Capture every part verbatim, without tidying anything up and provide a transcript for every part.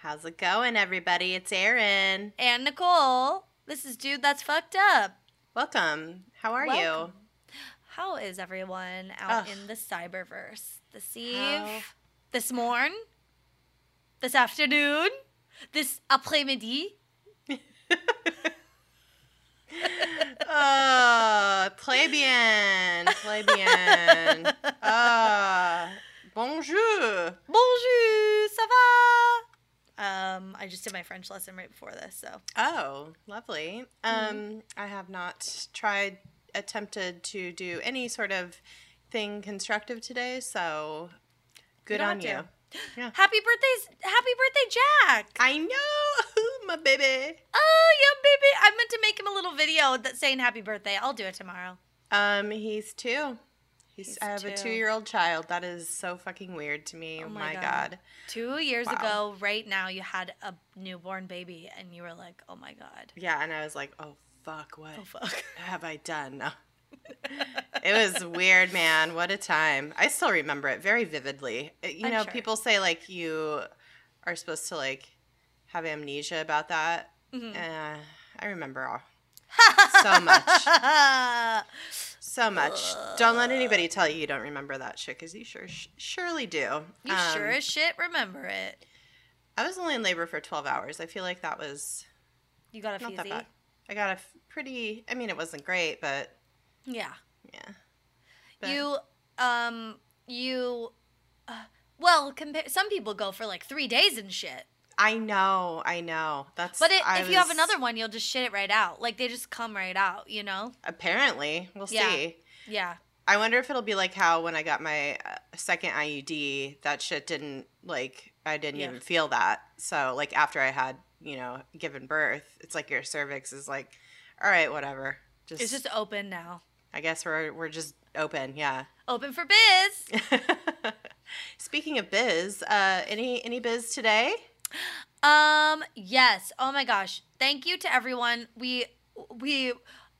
How's it going, everybody? It's Erin. And Nicole. This is Dude That's Fucked Up. Welcome. How are Welcome. you? How is everyone out Ugh. in the cyberverse? This eve? How- This morn? This afternoon? This après-midi? Uh, très bien. Très bien. Uh, bonjour. Bonjour, ça va? Um, I just did my French lesson right before this, so. Oh, lovely. Um, I have not tried, attempted to do any sort of thing constructive today, so good don't on have you. to. Yeah. Happy birthdays! Happy birthday, Jack! I know, my baby. Oh, yeah, baby. I meant to make him a little video that saying happy birthday. I'll do it tomorrow. Um, he's two. He's, He's I have two. a two-year-old child. That is so fucking weird to me. Oh my, my god. God. Two years Wow. ago, right now, you had a newborn baby, and you were like, oh my God. Yeah, and I was like, oh fuck, what Oh, fuck. have I done? No. It was weird, man. What a time. I still remember it very vividly. It- you I'm know, sure. people say like you are supposed to like have amnesia about that. Mhm. Uh, I remember all so much. So much. Don't let anybody tell you you don't remember that shit, because you sure sh- surely do. You Um, sure as shit remember it. I was only in labor for twelve hours. I feel like that was You got a not that fuzzy? bad. I got a f- pretty, I mean, it wasn't great, but Yeah. yeah. But- You, um, you, uh, well, compare. Some people go for like three days and shit. I know, I know. That's. But it, I if you have was- another one, you'll just shit it right out. Like, they just come right out, you know? Apparently, we'll Yeah. see. Yeah. I wonder if it'll be like how when I got my uh, second I U D, that shit didn't, like, I didn't Yeah. even feel that. So, like, after I had, you know, given birth, it's like your cervix is like, all right, whatever. Just, It's just open now. I guess we're we're just open, yeah. Open for biz. Speaking of biz, uh, any any biz today? Um, yes. Oh my gosh. Thank you to everyone. We we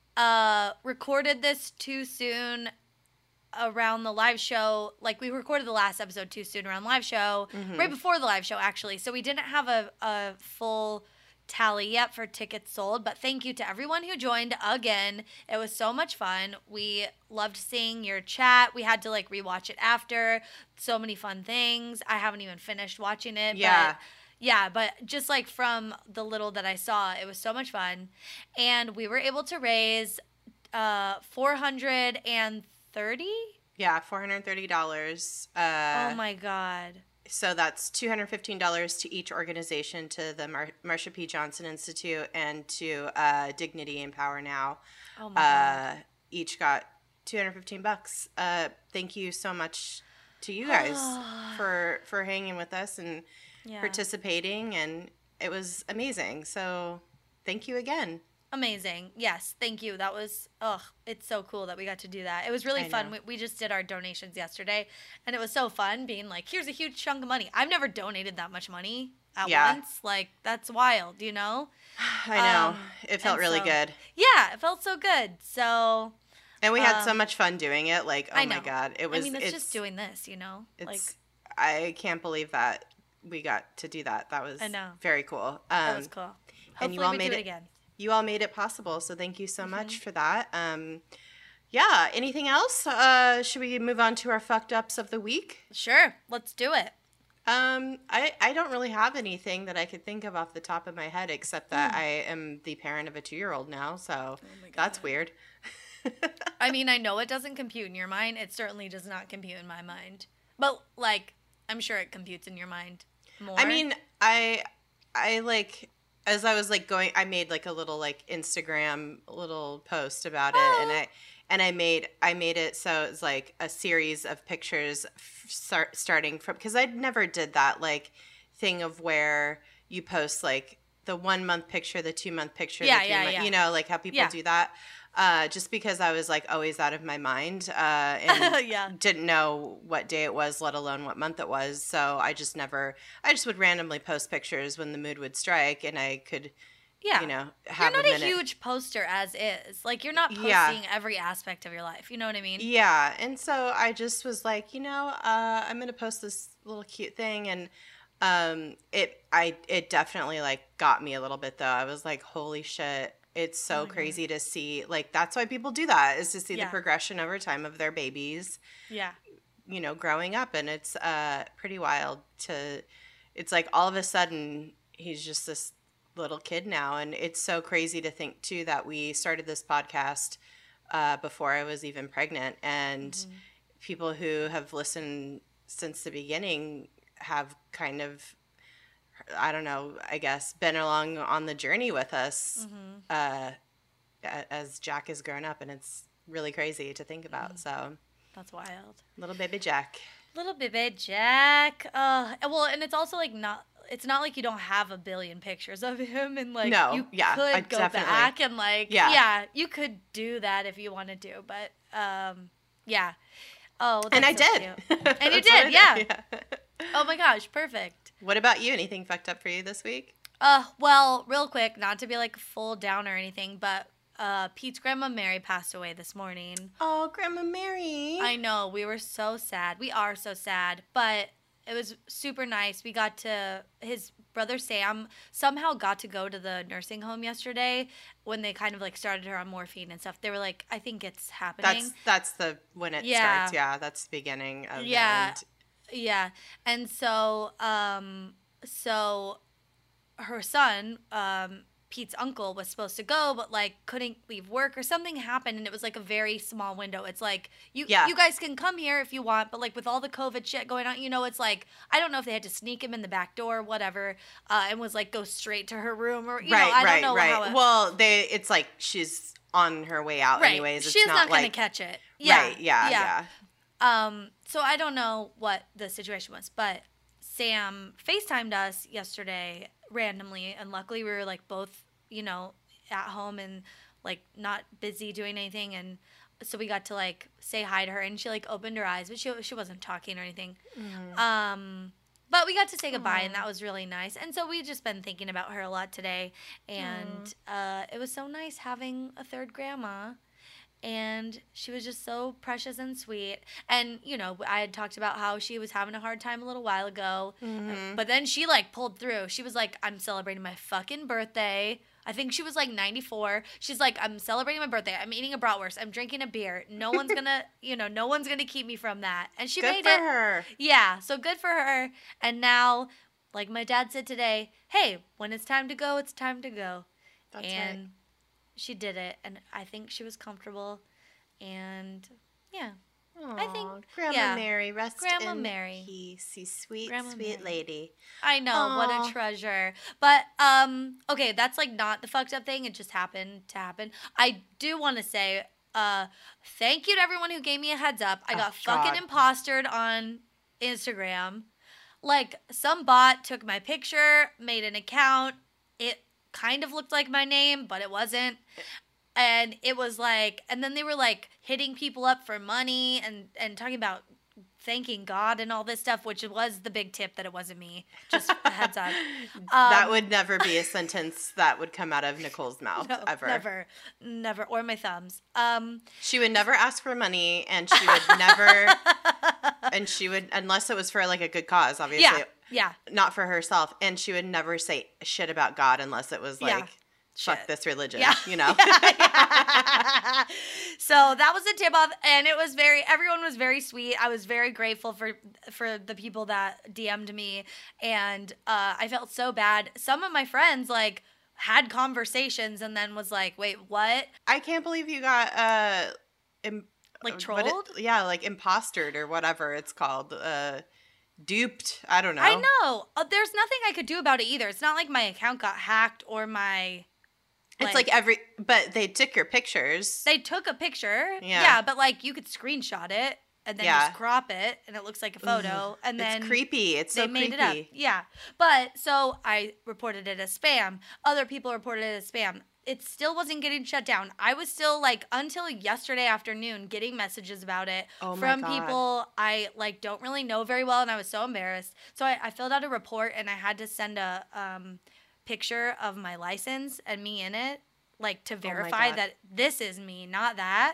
uh recorded this too soon around the live show. Like, we recorded the last episode too soon around the live show, Mm-hmm. right before the live show actually. So we didn't have a a full tally yet for tickets sold, but thank you to everyone who joined again. It was so much fun. We loved seeing your chat. We had to like rewatch it after. So many fun things. I haven't even finished watching it. Yeah. But yeah, but just like from the little that I saw, it was so much fun. And we were able to raise uh four hundred thirty. Yeah, four hundred thirty dollars. Uh, Oh my God. So that's two hundred fifteen dollars to each organization, to the Mar- Marsha P. Johnson Institute and to uh, Dignity and Power Now. Oh my God. Uh, each got two hundred fifteen bucks. Uh, thank you so much to you guys for for hanging with us and Yeah. participating, and it was amazing. So thank you again. Amazing. Yes. Thank you. That was, ugh, it's so cool that we got to do that. It was really I fun. know. We, we just did our donations yesterday, and it was so fun being like, here's a huge chunk of money. I've never donated that much money at Yeah. once. Like, that's wild, you know? I know. Um, it felt and really so- good. Yeah, it felt so good. So, And we had so um, much fun doing it. Like, oh I my know. God. It was I mean, it's, just doing this, you know? It's, Like, I can't believe that we got to do that. That was I know. very cool. Um, that was cool. and you Hopefully all we made do it it- again. You all made it possible, so thank you so Mm-hmm. much for that. Um, yeah, anything else? Uh, should we move on to our fucked ups of the week? Sure. Let's do it. Um, I, I don't really have anything that I could think of off the top of my head, except that Hmm. I am the parent of a two-year-old now, so Oh my that's God. weird. I mean, I know it doesn't compute in your mind. It certainly does not compute in my mind. But, like, I'm sure it computes in your mind more. I mean, I I like as I was like going, I made like a little like Instagram little post about it, and I and I made I made it so it's like a series of pictures f- start, starting from, because I never did that like thing of where you post like the one month picture, the two month picture, Yeah, the three yeah, month, yeah. you know, like how people Yeah. do that. Uh, just because I was like always out of my mind uh, and Yeah. didn't know what day it was, let alone what month it was. So I just never, I just would randomly post pictures when the mood would strike, and I could, yeah. you know, You're have not a a, minute. huge poster as is. Like, you're not posting Yeah. every aspect of your life. You know what I mean? Yeah, and so I just was like, you know, uh, I'm gonna post this little cute thing, and Um, it I it definitely like got me a little bit though. I was like, holy shit. It's Oh so my God. crazy to see. Like that's why people do that, is to see Yeah. the progression over time of their babies, Yeah. you know, growing up. And it's uh pretty wild to it's like all of a sudden he's just this little kid now. And it's so crazy to think too that we started this podcast uh before I was even pregnant, and Mhm. people who have listened since the beginning have kind of, I don't know, I guess, been along on the journey with us Mhm. uh, a- as Jack has grown up, and it's really crazy to think about. So, That's wild. little baby Jack. Little baby Jack. Uh, well, and it's also like not. It's not like you don't have a billion pictures of him, and like No, you yeah, could I go definitely- back and like Yeah. yeah, you could do that if you wanted to, but um, yeah. Oh, that's And I so did. cute. And you That's what did, I yeah. Oh my gosh, perfect. What about you? Anything fucked up for you this week? Uh, well, real quick, not to be like full down or anything, but uh, Pete's grandma Mary passed away this morning. Oh, Grandma Mary. I know, we were so sad. We are so sad, but it was super nice. We got to, his brother Sam somehow got to go to the nursing home yesterday when they kind of like started her on morphine and stuff. They were like, I think it's happening. That's that's the when it Yeah. starts. Yeah, that's the beginning of Yeah. the end. Yeah. And so, um, so her son, um, Pete's uncle was supposed to go, but like couldn't leave work or something happened, and it was like a very small window. It's like you Yeah. you guys can come here if you want, but like with all the COVID shit going on, you know, it's like I don't know if they had to sneak him in the back door, whatever, uh, and was like go straight to her room or you right, know I right, don't know right. how. It, Well, they it's like she's on her way out right, anyways. It's she's not, not, gonna like catch it. Yeah, right, yeah, yeah. Um, so I don't know what the situation was, but Sam FaceTimed us yesterday randomly, and luckily we were like both, you know, at home and like not busy doing anything, and so we got to like say hi to her, and she like opened her eyes, but she she wasn't talking or anything. Um, but we got to say goodbye, and that was really nice. And so we've just been thinking about her a lot today, and uh, it was so nice having a third grandma. And she was just so precious and sweet. And, you know, I had talked about how she was having a hard time a little while ago. Mhm. But then she, like, pulled through. She was like, I'm celebrating my fucking birthday. I think she was, like, ninety-four. She's like, I'm celebrating my birthday. I'm eating a bratwurst. I'm drinking a beer. No one's going to, you know, no one's going to keep me from that. And she Good made for it. her. Yeah, so good for her. And now, like my dad said today, hey, when it's time to go, it's time to go. That's and right. she did it, and I think she was comfortable, and yeah, Aw, I think- Grandma yeah. Mary, rest Grandma in Mary. peace. You sweet, Grandma sweet Mary. lady. I know, what Aw. a treasure. But um, okay, that's like not the fucked up thing. It just happened to happen. I do want to say, uh, thank you to everyone who gave me a heads up. I Oh, got fucking God. impostered on Instagram. Like some bot took my picture, made an account. It kind of looked like my name, but it wasn't. And it was like, and then they were like hitting people up for money and and talking about thanking God and all this stuff, which was the big tip that it wasn't me. Just a heads up. that Um, would never be a sentence that would come out of Nicole's mouth, No, ever. never, never, or my thumbs. Um, She would never ask for money, and she would never, and she would, unless it was for like a good cause, obviously, yeah, yeah, not for herself, and she would never say shit about God unless it was like, Yeah. fuck Shit. this religion, Yeah. you know? So that was a tip off, and it was very. Everyone was very sweet. I was very grateful for for the people that D M'd me, and uh, I felt so bad. Some of my friends like had conversations and then was like, "Wait, what?" I can't believe you got, uh, im- Like uh, what it- trolled? yeah, like impostered or whatever it's called. Uh, duped. I don't know. I know. Uh, there's nothing I could do about it either. It's not like my account got hacked or my. It's like every, but they took your pictures. They took a picture. Yeah. Yeah, but like you could screenshot it and then Yeah. just crop it and it looks like a photo. And then it's creepy. It's they so made creepy. it up. Yeah. But so I reported it as spam. Other people reported it as spam. It still wasn't getting shut down. I was still like until yesterday afternoon getting messages about it Oh my from God. people I like don't really know very well, and I was so embarrassed. So I, I filled out a report and I had to send a um, picture of my license and me in it, like to verify God. that this is me, not that.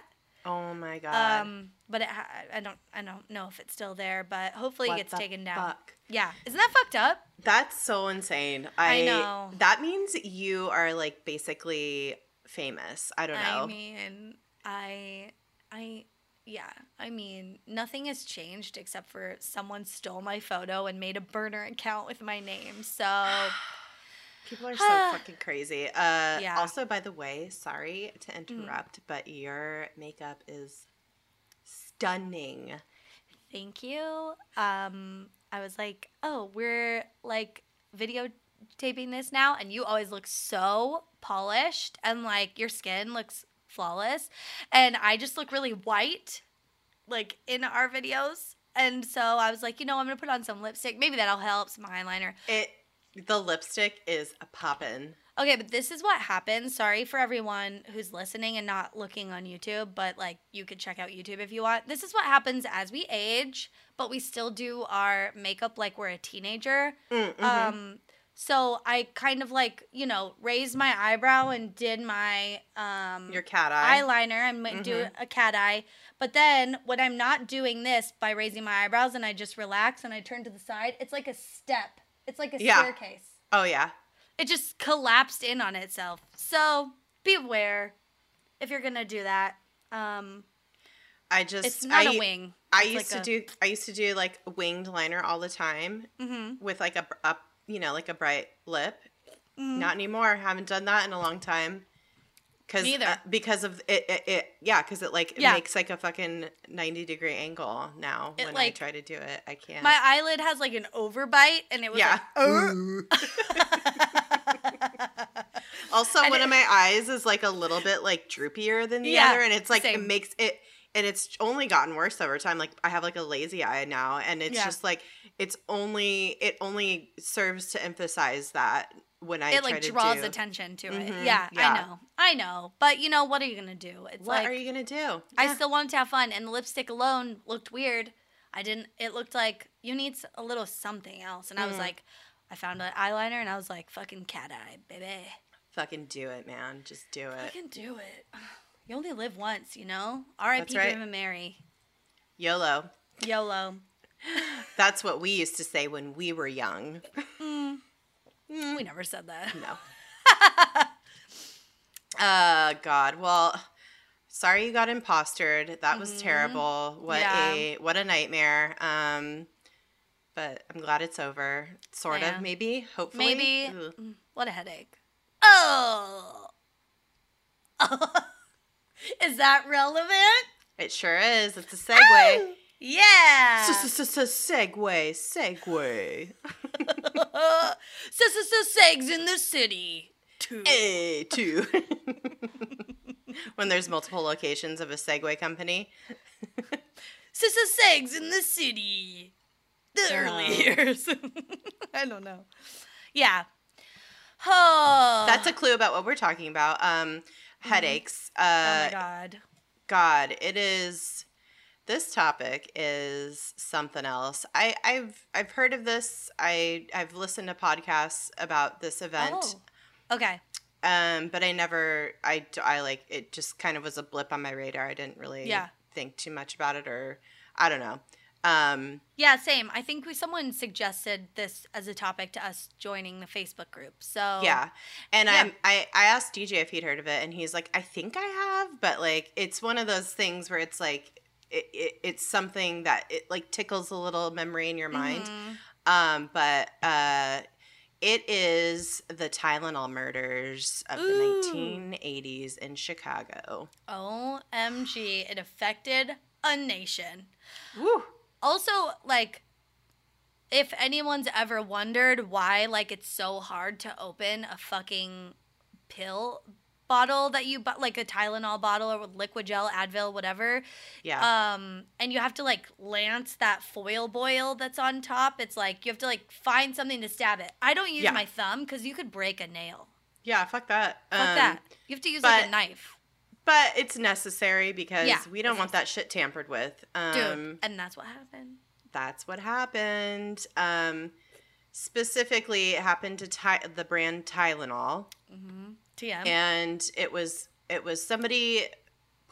Oh my god. Um, but it ha- I don't I don't know if it's still there, but hopefully What it gets the taken down. fuck? Yeah, isn't that fucked up? That's so insane. I I, know. That means you are like basically famous. I don't know. I mean, I I yeah, I mean, nothing has changed except for someone stole my photo and made a burner account with my name. So People are so fucking crazy. Uh, Yeah. Also, by the way, sorry to interrupt, but your makeup is stunning. thank you. Um, I was like, oh, we're like videotaping this now, and you always look so polished, and like your skin looks flawless, and I just look really white, like in our videos. And so I was like, you know, I'm gonna put on some lipstick. Maybe that'll help. Some eyeliner. It the lipstick is a poppin'. Okay, but this is what happens. Sorry for everyone who's listening and not looking on YouTube, but like you could check out YouTube if you want. This is what happens as we age, but we still do our makeup like we're a teenager. Mm-hmm. Um, so I kind of like, you know, raised my eyebrow and did my um Your cat eye. eyeliner. I'm gonna do Mhm. a cat eye. But then when I'm not doing this by raising my eyebrows and I just relax and I turn to the side, it's like a step. It's like a Yeah. staircase. Oh yeah. It just collapsed in on itself. So beware if you're gonna do that. Um, I just it's not I, a wing. I It's used like to do I used to do like winged liner all the time Mm-hmm. with like a, a you know like a bright lip. Mhm. Not anymore. Haven't done that in a long time. Cause, Neither. uh, because of it, it, it yeah, because it like it Yeah. makes like a fucking ninety degree angle now It, when like- I try to do it. I can't. My eyelid has like an overbite, and it was yeah. like. Also, And one it- of my eyes is like a little bit like droopier than the Yeah, other, and it's like same. it makes it, and it's only gotten worse over time. Like I have like a lazy eye now, and it's Yeah. just like it's only it only serves to emphasize that when I It try like to draws do. attention to Mhm, it. Yeah, yeah. I know. I know. But you know, what are you gonna do? It's What like are you gonna do? I Yeah. still wanted to have fun, and the lipstick alone looked weird. I didn't. It looked like you need s- a little something else, and I was Mhm. like, I found an eyeliner, and I was like, fucking cat eye, baby. Fucking do it, man. Just do I it. can do it. You only live once, you know. R I P That's right. Graham and Mary. YOLO. YOLO. That's what we used to say when we were young. Mm, Mm, we never said that. no. Uh, God. Well, sorry you got impostered. That was Mhm. terrible. What Yeah. a what a nightmare. Um, but I'm glad it's over. Sort Yeah. of, maybe. Hopefully. Maybe. Ugh. Mm, What a headache. Oh. Is that relevant? It sure is. It's a segue. Yeah. Segue. Segue. Segs in the city. Two. Hey, two. When there's multiple locations of a Segway company. Segs in the city. The Oh. early years. I don't know. Yeah. Oh. That's a clue about what we're talking about. Um, headaches. Oh Uh, my god. God, it is. This topic is something else. I, I've I've heard of this. I I've listened to podcasts about this event. Oh. Okay. Um, but I never. I I like it. Just kind of was a blip on my radar. I didn't really Yeah. think too much about it, or I don't know. Um, Yeah, same. I think we someone suggested this as a topic to us joining the Facebook group. So yeah, and Yeah. I'm I I asked D J if he'd heard of it, and he's like, I think I have, but like it's one of those things where it's like. It, it, it's something that it like tickles a little memory in your mind. Mhm. Um, but uh, it is the Tylenol murders of Ooh. the nineteen eighties in Chicago. O M G, it affected a nation. Woo! Also, like, if anyone's ever wondered why, like, it's so hard to open a fucking pill bottle that you bought, like a Tylenol bottle or liquid gel, Advil, whatever. Yeah. Um, and you have to like lance that foil boil that's on top. It's like you have to like find something to stab it. I don't use Yeah. my thumb because you could break a nail. yeah, fuck that. Fuck Um, that. You have to use like a but- knife, But it's necessary because Yeah, we don't it's want that shit tampered with. Um, dude. And that's what happened. That's what happened. Um, specifically, it happened to Ty- the brand Tylenol. Mm-hmm. T M. And it was it was somebody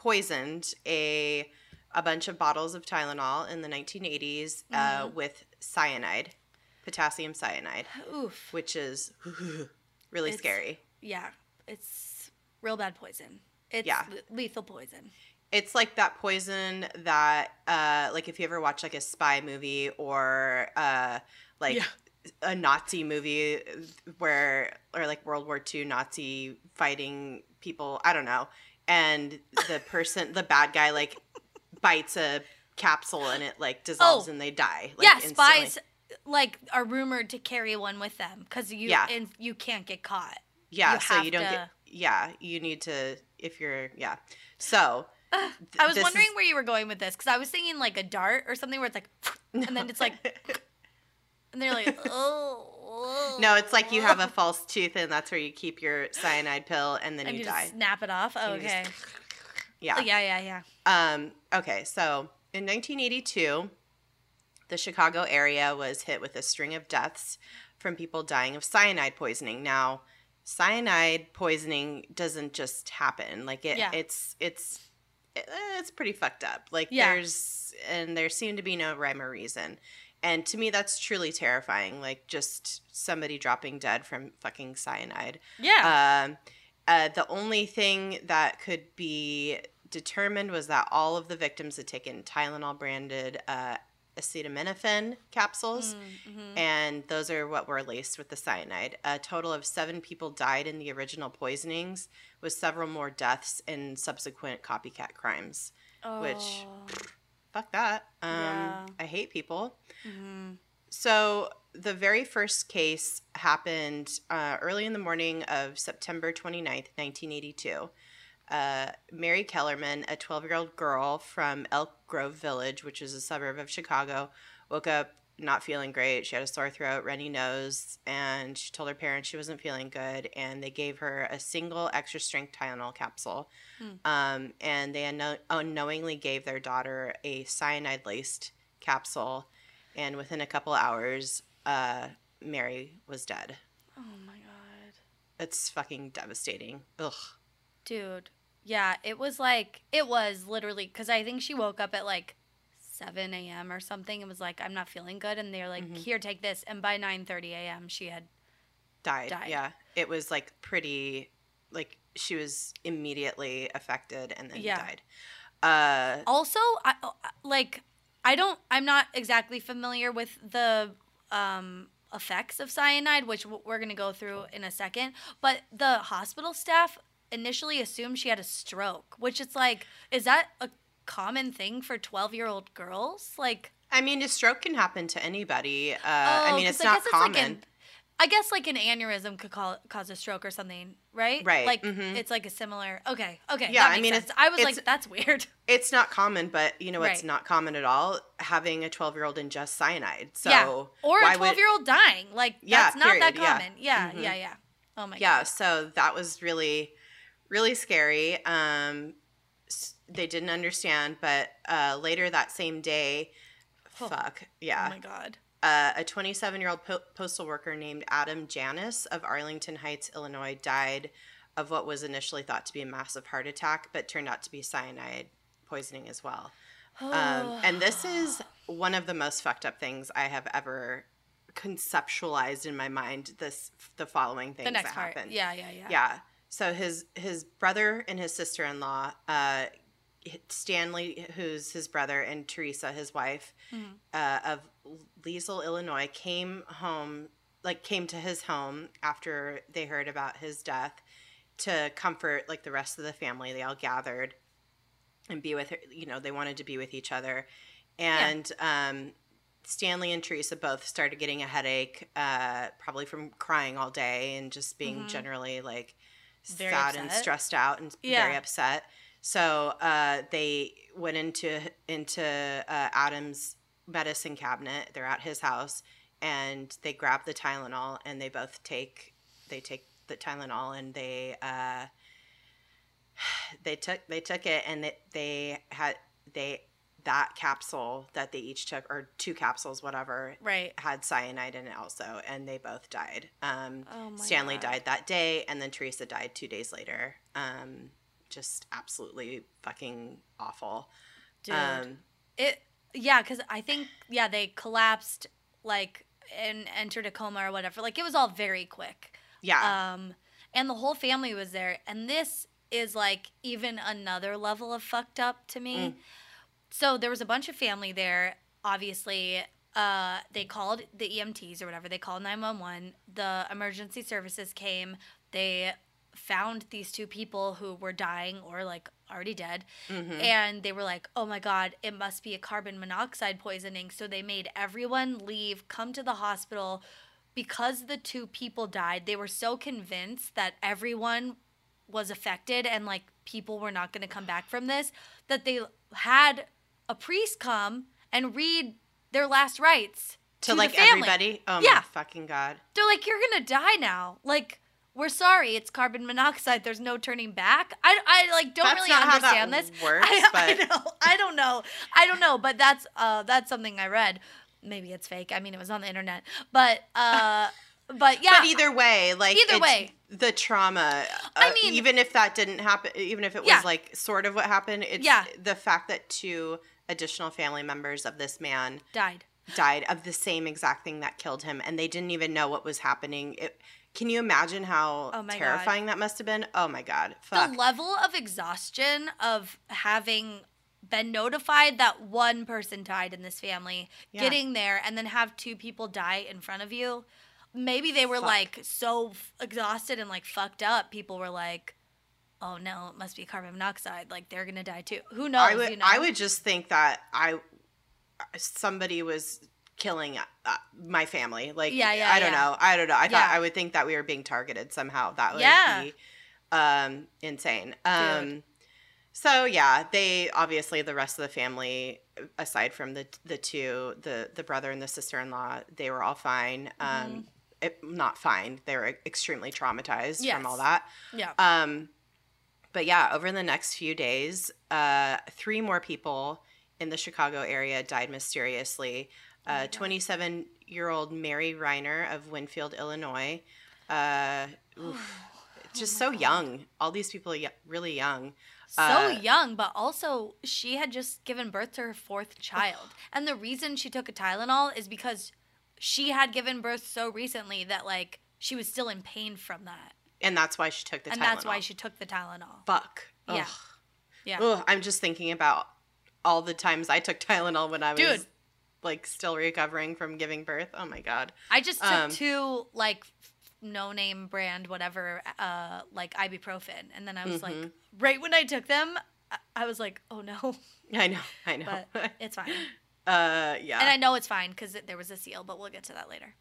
poisoned a a bunch of bottles of Tylenol in the nineteen eighties uh, Mhm. with cyanide, potassium cyanide, Oof. which is really It's- scary. Yeah, it's real bad poison. It's Yeah. le- lethal poison. It's like that poison that, uh, like if you ever watch like a spy movie or uh, like Yeah. a Nazi movie where, or like World War Two Nazi fighting people, I don't know, and the person, the bad guy, like bites a capsule and it like dissolves Oh. and they die. Like, Yeah, instantly. spies like are rumored to carry one with them because you Yeah. and you can't get caught. Yeah, you so have you don't to- get. Yeah, you need to if you're. Yeah, so. th- I was this wondering is- where you were going with this because I was thinking like a dart or something where it's like, and then it's like, and they're like, oh. No, it's like you have a false tooth, and that's where you keep your cyanide pill, and then and you, you die. just snap it off. Oh, You just- okay. Yeah. Oh, yeah, yeah, yeah. Um. Okay. So in nineteen eighty-two, the Chicago area was hit with a string of deaths from people dying of cyanide poisoning. Now, cyanide poisoning doesn't just happen. Like it. Yeah. It's it's it- it's pretty fucked up. Like Yeah. there's and there seemed to be no rhyme or reason. And to me, that's truly terrifying. Like just somebody dropping dead from fucking cyanide. Yeah. Um, uh, the only thing that could be determined was that all of the victims had taken Tylenol branded uh, acetaminophen capsules, Mhm. and those are what were laced with the cyanide. A total of seven people died in the original poisonings, with several more deaths in subsequent copycat crimes. which- Oh. Fuck that. Um, Yeah. I hate people. Mhm. So the very first case happened uh, early in the morning of September twenty-ninth, nineteen eighty-two. Uh, Mary Kellerman, a twelve-year-old girl from Elk Grove Village, which is a suburb of Chicago, woke up not feeling great. She had a sore throat, runny nose, and she told her parents she wasn't feeling good, and they gave her a single extra-strength Tylenol capsule. Hmm. Um, and they unknow- unknowingly gave their daughter a cyanide-laced capsule, and within a couple hours, uh, Mary was dead. Oh my god. It's fucking devastating. Ugh. Dude. Yeah, it was like, it was literally, because I think she woke up at like seven a.m. or something and was like, I'm not feeling good. And they're like, Mhm. here, take this. And by nine thirty a.m., she had, Died. Died. Yeah. It was like pretty, like she was immediately affected and then Yeah. died. Uh, also, I, uh, like, I don't, I'm not exactly familiar with the um, effects of cyanide, which w- we're going to go through in a second. But the hospital staff initially assumed she had a stroke, which it's like, is that a common thing for twelve-year-old girls? Like, I mean, a stroke can happen to anybody. Uh, I oh, mean, 'cause it's I not guess common. like an, I guess like an aneurysm could call, cause a stroke or something, right? Right, Like mhm. it's like a similar. Okay, okay. Yeah, that I makes mean, sense. it's- I was it's- like, that's weird. It's not common, but you know what's Right. not common at all? Having a twelve-year-old ingest cyanide. So yeah, or why a would- twelve-year-old dying. Like Yeah, that's not that period, yeah. common. Yeah, Mhm. yeah, yeah. Oh my Yeah, god. so that was really, really scary. Um, s- they didn't understand, but uh, later that same day, Oh. fuck, Oh yeah, my god. uh, a twenty-seven-year-old po- postal worker named Adam Janis of Arlington Heights, Illinois, died of what was initially thought to be a massive heart attack, but turned out to be cyanide poisoning as well. Um, and this is one of the most fucked up things I have ever conceptualized in my mind. This the following things the next that part. happened. Yeah, yeah, yeah. Yeah. So his his brother and his sister in law, uh, Stanley, who's his brother, and Teresa, his wife, Mhm. uh, of Liesel, Illinois, came home, like came to his home after they heard about his death to comfort like the rest of the family. They all gathered and be with her. You know, they wanted to be with each other, and um, Stanley and Teresa both started getting a headache, uh, probably from crying all day and just being Mhm. generally like Very sad and upset. stressed out and Yeah. very upset. So uh, they went into into uh, Adam's medicine cabinet. They're at his house, and they grab the Tylenol, and they both take they take the Tylenol, and they uh, they took they took it, and they, they had they that capsule that they each took, or two capsules, whatever, Right. had cyanide in it also, and they both died. Um, Oh my Stanley God. died that day, and then Teresa died two days later. Um, just absolutely fucking awful. Dude. Um, it yeah, because I think yeah they collapsed like and entered a coma or whatever. Like it was all very quick. yeah. Um, and the whole family was there, and this is like even another level of fucked up to me. Mm. So there was a bunch of family there. Obviously, uh, they called the E M Ts or whatever. They called nine one one. The emergency services came. They found these two people who were dying or like already dead. Mm-hmm. And they were like, oh my God, it must be a carbon monoxide poisoning. So they made everyone leave, come to the hospital. Because the two people died, they were so convinced that everyone was affected and like people were not going to come back from this that they had a priest come and read their last rites To, to like, the family. everybody? Oh, Yeah. my fucking God. They're like, you're going to die now. Like, we're sorry, it's carbon monoxide. There's no turning back. I, I like don't That's really not how that understand this. works, I, but- I know. I don't know. I don't know. But that's uh that's something I read. Maybe it's fake. I mean, it was on the internet. But uh, but yeah. But either way, like Either it's way. the trauma. Uh, I mean- even if that didn't happen, even if it was Yeah. like sort of what happened, it's Yeah. the fact that two additional family members of this man died. died of the same exact thing that killed him, and they didn't even know what was happening. It, can you imagine how Oh my God. terrifying that must have been? Oh my God, fuck. The level of exhaustion of having been notified that one person died in this family, Yeah. getting there, and then have two people die in front of you. Maybe they were Fuck. like so f- exhausted and like fucked up. People were like, "Oh no, it must be carbon monoxide. Like they're gonna die too." Who knows? I would, you know? I would just think that I, somebody was killing uh, my family. Like, Yeah, yeah, I don't yeah. know. I don't know. I Yeah. thought I would think that we were being targeted somehow. That would Yeah. be um, insane. Um, so yeah, they obviously the rest of the family, aside from the the two, the the brother and the sister in law, they were all fine. Um, Mm-hmm. it, not fine. They were extremely traumatized Yes. from all that. yeah. Um, but yeah, over the next few days, uh, three more people in the Chicago area died mysteriously. Uh, twenty-seven-year-old Mary Reiner of Winfield, Illinois. Uh, oof, just so young. All these people are y- really young. so uh, young, but also she had just given birth to her fourth child. And the reason she took a Tylenol is because she had given birth so recently that like she was still in pain from that. And that's why she took the and Tylenol. that's why she took the Tylenol. Fuck. Yeah. Ugh. Yeah. Ugh, I'm just thinking about all the times I took Tylenol when I was Dude. like still recovering from giving birth. Oh my God. I just took Um, two like no name brand whatever uh like ibuprofen, and then I was like Mm-hmm. right when I took them I- I was like, oh no. I know. I know. But it's fine. uh, yeah. And I know it's fine because there was a seal, but we'll get to that later.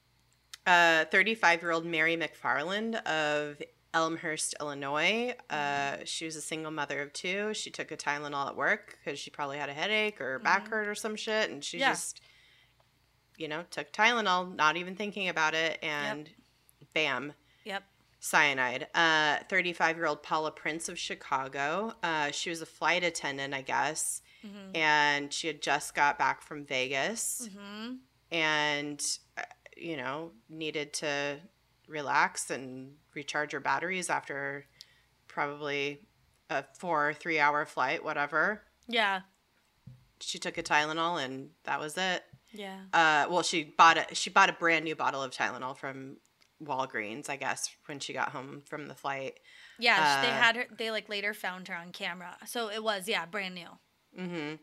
Uh, thirty-five-year-old Mary McFarland of Elmhurst, Illinois. Uh, she was a single mother of two. She took a Tylenol at work because she probably had a headache or back hurt or some shit, and she Yeah. just, you know, took Tylenol, not even thinking about it, and bam, Yep. cyanide. Uh, thirty-five-year-old Paula Prince of Chicago. Uh, she was a flight attendant, I guess, Mm-hmm. and she had just got back from Vegas, Mm-hmm. and uh, you know, needed to relax and recharge her batteries after probably a four or three hour flight, whatever. Yeah. She took a Tylenol and that was it. Yeah. Uh, well, she bought a she bought a brand new bottle of Tylenol from Walgreens, I guess, when she got home from the flight. Yeah, they Uh, had her. They like later found her on camera, so it was yeah, brand new. Mm-hmm.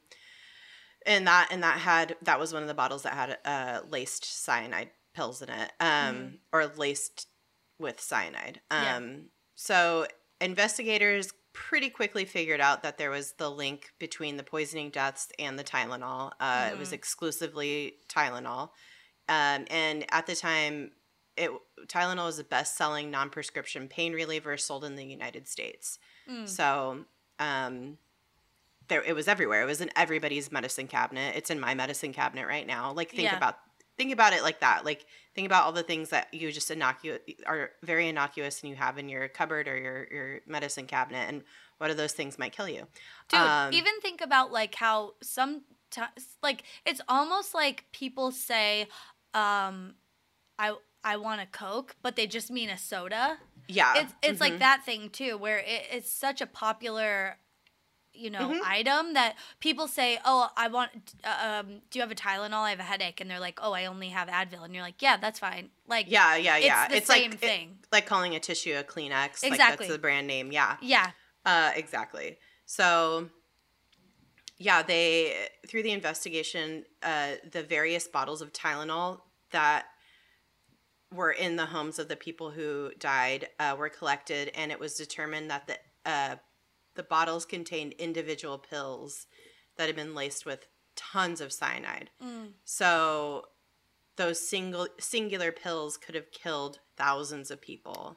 And that and that had that was one of the bottles that had uh, laced cyanide pills in it, um, Mm-hmm. or laced with cyanide. Um, Yeah. So investigators pretty quickly figured out that there was the link between the poisoning deaths and the Tylenol. Uh, It was Mhm. exclusively Tylenol, um, and at the time, it Tylenol was the best-selling non-prescription pain reliever sold in the United States. Mm. So. Um, there, it was everywhere. It was in everybody's medicine cabinet. It's in my medicine cabinet right now. Like think Yeah. about think about it like that. Like think about all the things that you just innocuous are very innocuous and you have in your cupboard or your your medicine cabinet, and what of those things might kill you. Dude, Um, even think about like how some like it's almost like people say, um, I I want a Coke, but they just mean a soda. Yeah. It's it's mm-hmm. like that thing too, where it, it's such a popular, you know, mm-hmm. item that people say, "Oh, I want. Uh, um, do you have a Tylenol? I have a headache," and they're like, "Oh, I only have Advil," and you're like, "Yeah, that's fine." Like, yeah, yeah, yeah. It's the it's same like thing. It, like calling a tissue a Kleenex. Exactly. Like that's the brand name. Yeah. Yeah. Uh, exactly. So, yeah, they through the investigation, uh, the various bottles of Tylenol that were in the homes of the people who died uh, were collected, and it was determined that the uh, the bottles contained individual pills that had been laced with tons of cyanide. Mm. So those single singular pills could have killed thousands of people.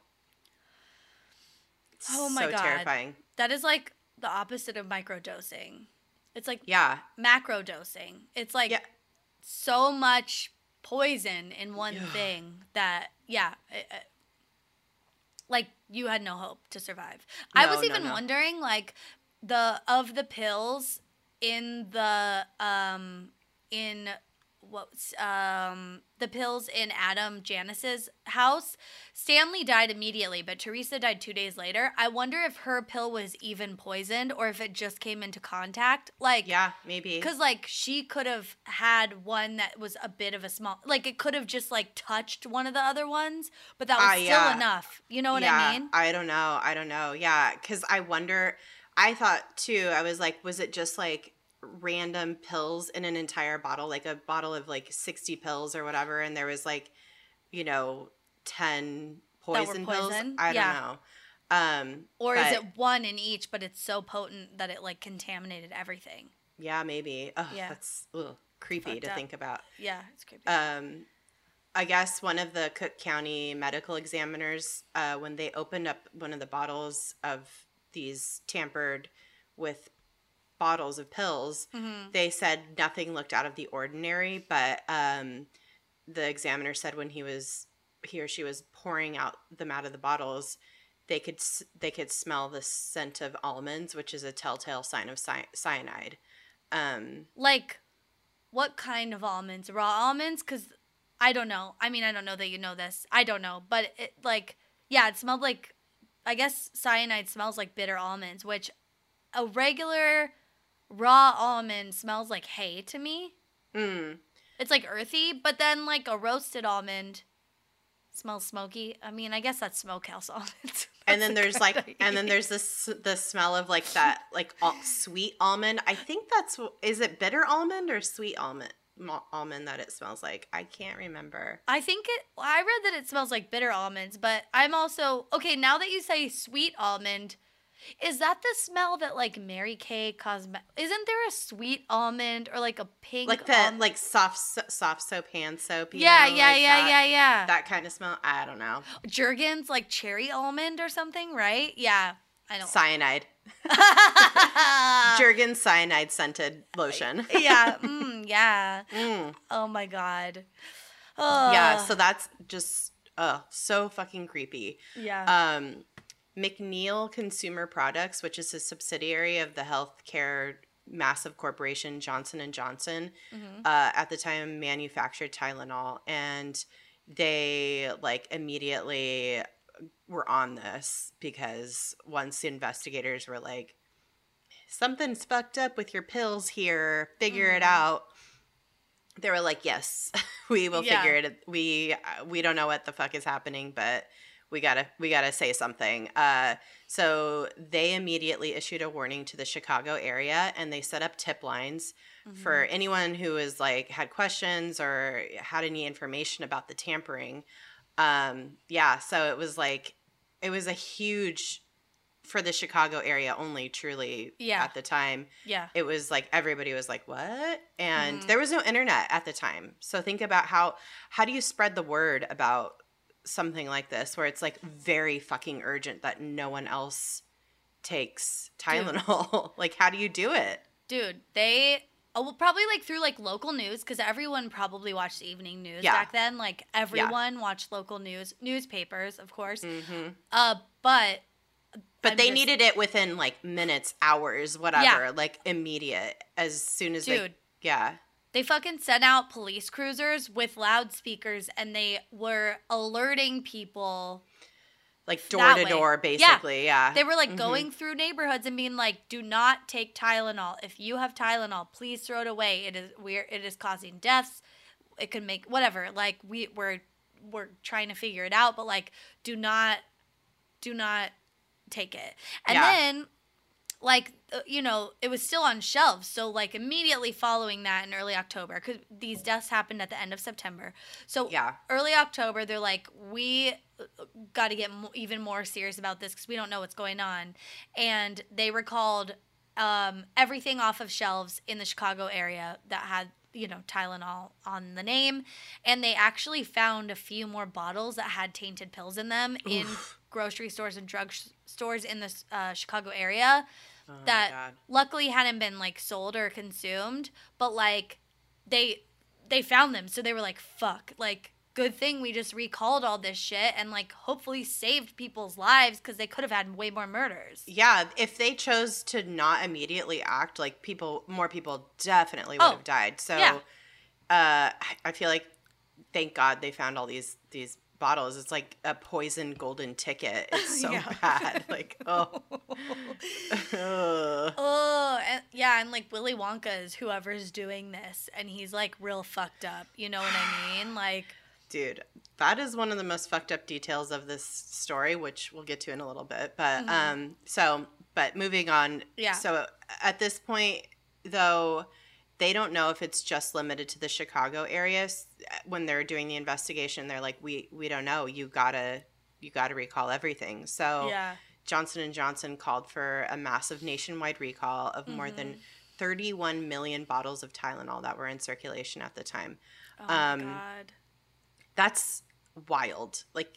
It's Oh my so God. terrifying. That is like the opposite of microdosing. It's like Yeah. macro dosing. It's like Yeah. so much poison in one Ugh. thing that, yeah, it, it- like you had no hope to survive. No, I was no, even no. wondering, like, the of the pills in the um in what's um the pills in Adam Janice's house. Stanley died immediately, but Teresa died two days later. I wonder if her pill was even poisoned or if it just came into contact. Like, Yeah, maybe. because, like, she could have had one that was a bit of a small, like, it could have just, like, touched one of the other ones, but that was Ah, still yeah. enough. You know what yeah, I mean? I don't know. I don't know. Yeah, because I wonder. I thought too. I was like, was it just like random pills in an entire bottle, like a bottle of like sixty pills or whatever, and there was like, you know, ten poison, pills? poison? I Yeah. don't know. Um, Or is but- it one in each, but it's so potent that it, like, contaminated everything? Yeah, maybe. Oh, Yeah. that's ugh, creepy Fucked to up. think about. Yeah, it's creepy. Um, I guess one of the Cook County medical examiners, uh, when they opened up one of the bottles of these tampered with bottles of pills, Mhm. they said nothing looked out of the ordinary. But um, the examiner said when he was he or she was pouring out them out of the bottles, they could s- they could smell the scent of almonds, which is a telltale sign of cy- cyanide. Um, Like, what kind of almonds? Raw almonds? Because I don't know. I mean, I don't know that you know this. I don't know. But, it like, yeah, it smelled like, I guess cyanide smells like bitter almonds, which a regular raw almond smells like hay to me. mm, It's like earthy, but then like a roasted almond smells smoky. I mean, I guess that's smokehouse almonds. and then That's a there's good like idea. and then there's this the smell of like that like al- sweet almond. I think that's is it bitter almond or sweet almond ma- almond that it smells like. I can't remember. I think it, I read that it smells like bitter almonds, but I'm also, okay, now that you say sweet almond, is that the smell that like Mary Kay Cosme, isn't there a sweet almond or like a pink Like the almond? like soft so- soft soap hand soap. You yeah, know, yeah, like yeah, that, yeah, yeah. That kind of smell. I don't know. Jergens, like cherry almond or something, right? Yeah, I don't. Cyanide. Jergens cyanide scented lotion. yeah, mm, yeah. Mm. Oh my god. Oh, Yeah. So that's just oh so fucking creepy. yeah. Um, McNeil Consumer Products, which is a subsidiary of the healthcare massive corporation Johnson and Johnson, Mhm. uh, at the time manufactured Tylenol, and they like immediately were on this because once the investigators were like, something's fucked up with your pills here, figure it Mhm. out. They were like, yes, we will Yeah. figure it. We uh, we don't know what the fuck is happening, but we gotta we gotta say something. Uh, so they immediately issued a warning to the Chicago area, and they set up tip lines for anyone who was like had questions or had any information about the tampering. Um, yeah, so it was like it was a huge for the Chicago area only. Truly, Yeah. at the time, Yeah. it was like everybody was like, what? And Mhm. there was no internet at the time. So think about how how do you spread the word about something like this where it's like very fucking urgent that no one else takes Tylenol. Like, how do you do it? Dude, they oh, well, probably like through like local news because everyone probably watched the evening news Yeah. back then. Like everyone watched local news, newspapers, of course. Mm-hmm. Uh, but But I'm they just- needed it within like minutes, hours, whatever, like immediate, as soon as they, Dude. yeah. They fucking sent out police cruisers with loudspeakers and they were alerting people like door that to way. door, basically. Yeah. yeah. They were like mm-hmm. going through neighborhoods and being like, "Do not take Tylenol. If you have Tylenol, please throw it away. It is weird. It is causing deaths. It could make whatever. Like we we're we're trying to figure it out, but like, do not, do not take it." And yeah. then, like, you know, it was still on shelves. So, like, immediately following that in early October, because these deaths happened at the end of September. So, yeah. early October, they're like, we got to get m- even more serious about this because we don't know what's going on. And they recalled um, everything off of shelves in the Chicago area that had, you know, Tylenol on the name. And they actually found a few more bottles that had tainted pills in them Oof. in grocery stores and drug sh- stores in the uh, Chicago area. Oh that luckily hadn't been like sold or consumed, but like they they found them, so they were like, fuck, like good thing we just recalled all this shit and like hopefully saved people's lives because they could have had way more murders. Yeah, if they chose to not immediately act, like people more people definitely would oh, have died. So yeah. uh I feel like thank God they found all these these bottles. It's like a poison golden ticket. It's so yeah. bad. Like, oh. oh, and, yeah, and like Willy Wonka is whoever's doing this, and he's like real fucked up. You know what I mean? Like, dude, that is one of the most fucked up details of this story, which we'll get to in a little bit. But mm-hmm. um, so, but moving on. Yeah. So at this point, though, they don't know if it's just limited to the Chicago area. When they're doing the investigation, they're like, we we don't know. You gotta you gotta recall everything. So yeah. Johnson and Johnson called for a massive nationwide recall of mm-hmm. more than thirty-one million bottles of Tylenol that were in circulation at the time. Oh um, my God. That's wild. Like,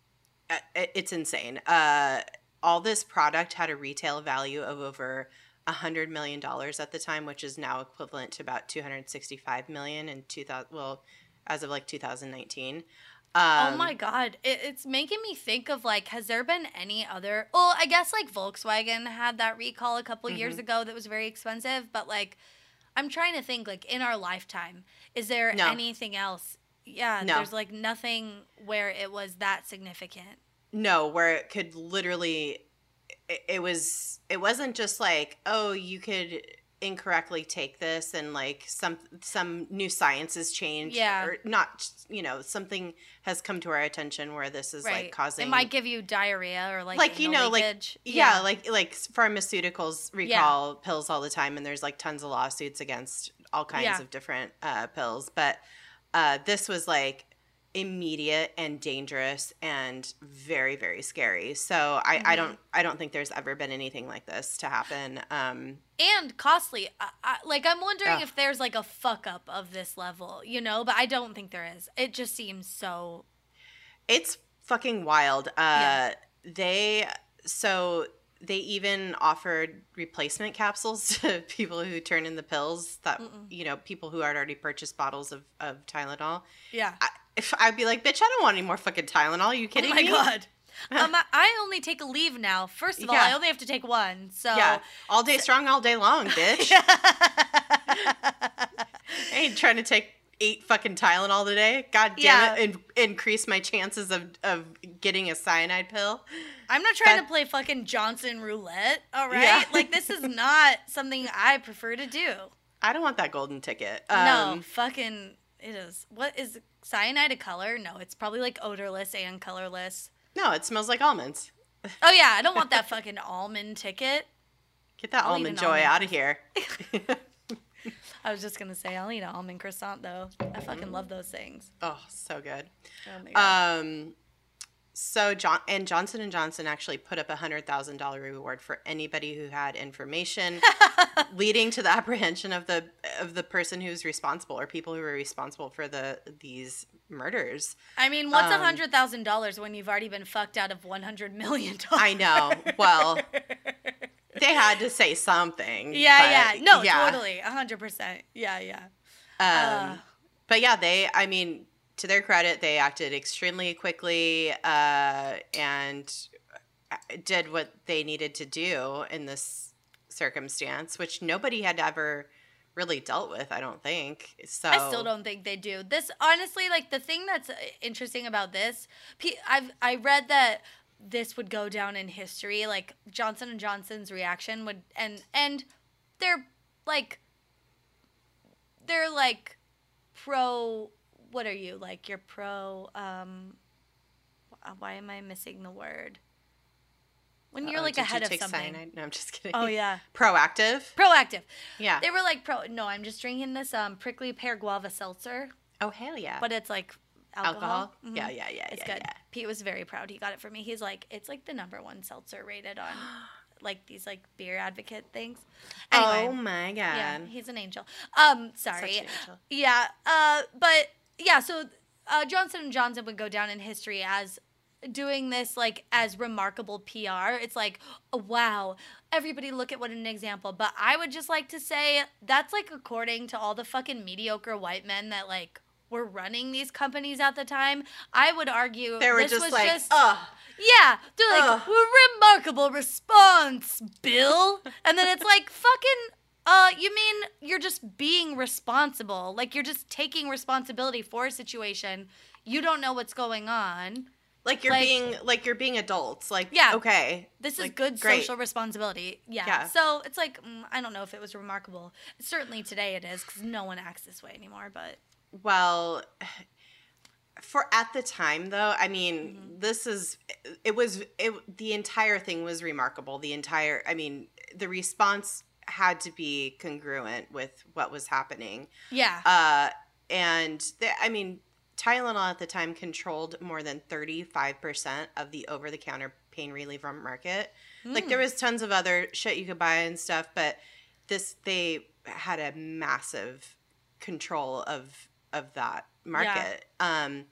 it's insane. Uh, all this product had a retail value of over one hundred million dollars at the time, which is now equivalent to about two hundred sixty-five million dollars in two thousand, well, as of like two thousand nineteen. Um, oh my God. It, it's making me think of like, has there been any other, well, I guess like Volkswagen had that recall a couple mm-hmm. years ago that was very expensive, but like, I'm trying to think like in our lifetime, is there no. anything else? Yeah, no. There's like nothing where it was that significant. No, where it could literally... It was, it wasn't just like, oh, you could incorrectly take this and like some, some new science has changed. Yeah. Or not, you know, something has come to our attention where this is right. like causing. It might give you diarrhea or like, like, you know, leakage. like, yeah, yeah, like, like pharmaceuticals recall yeah. pills all the time. And there's like tons of lawsuits against all kinds yeah. of different uh, pills. But uh, this was like immediate and dangerous and very, very scary. So I, mm-hmm. I don't I don't think there's ever been anything like this to happen. Um, and costly. I, I, like I'm wondering uh, if there's like a fuck up of this level, you know, but I don't think there is. It just seems so. It's fucking wild. Uh, yeah. They so they even offered replacement capsules to people who turn in the pills that, Mm-mm. you know, people who had already purchased bottles of, of Tylenol. Yeah. I, if I'd be like, bitch, I don't want any more fucking Tylenol. Are you kidding me? Oh my me? God. um, I, I only take a leave now. First of all, yeah. I only have to take one. So yeah, all day strong, all day long, bitch. I ain't trying to take eight fucking Tylenol today. God damn yeah. it, in- increase my chances of, of getting a cyanide pill. I'm not trying that- to play fucking Johnson roulette, all right? Yeah. Like, this is not something I prefer to do. I don't want that golden ticket. Um, no, fucking, it is. What is cyanide a color? No, it's probably like odorless and colorless. No, it smells like almonds. Oh, yeah, I don't want that fucking almond ticket. Get that I'll almond joy almond. out of here. I was just going to say, I'll eat an almond croissant, though. I fucking mm. love those things. Oh, so good. Oh, my God. Um, so, John and Johnson and Johnson actually put up a one hundred thousand dollars reward for anybody who had information leading to the apprehension of the of the person who's responsible or people who were responsible for the these murders. I mean, what's a um, one hundred thousand dollars when you've already been fucked out of one hundred million dollars? I know. Well, they had to say something. Yeah, yeah. No, yeah. Totally. one hundred percent. Yeah, yeah. Um, uh, but yeah, they, I mean, to their credit, they acted extremely quickly uh, and did what they needed to do in this circumstance, which nobody had ever really dealt with, I don't think. So I still don't think they do. This, honestly, like, the thing that's interesting about this, I've I read that this would go down in history. Like Johnson and Johnson's reaction would, and and they're like, they're like pro. What are you like? You're pro. Um, why am I missing the word? When you're Uh-oh, like did ahead you of take something. Cyanide? No, I'm just kidding. Oh yeah. Proactive. Proactive. Yeah. They were like pro. No, I'm just drinking this um prickly pear guava seltzer, Oh hell yeah. but it's like alcohol. Alcohol? Mhm. Yeah, yeah, yeah, It's yeah, good. yeah. Pete was very proud. He got it for me. He's like, it's like the number one seltzer rated on like these like beer advocate things. Anyway, Oh my god. yeah, he's an angel. Um, sorry. Such an angel. Yeah. Uh, but yeah, so uh, Johnson and Johnson would go down in history as doing this like as remarkable P R. It's like, oh, wow, everybody look at what an example. But I would just like to say that's like according to all the fucking mediocre white men that like were running these companies at the time. I would argue They were this just was like, just ugh. yeah, they're like, Ugh. remarkable response, Bill. And then it's like, fucking, uh, you mean you're just being responsible? Like, you're just taking responsibility for a situation. You don't know what's going on. Like you're Like- being like you're being adults. Like Yeah. okay. This is Like, good great. social responsibility. Yeah. Yeah. So it's like, mm, I don't know if it was remarkable. Certainly today it is because no one acts this way anymore. But Well, for at the time though, I mean, Mm-hmm. this is it was it the entire thing was remarkable. The entire I mean, the response had to be congruent with what was happening. yeah. Uh and the, I mean, Tylenol at the time controlled more than thirty-five percent of the over-the-counter pain reliever market. Like there was tons of other shit you could buy and stuff, but this they had a massive control of of that market. Um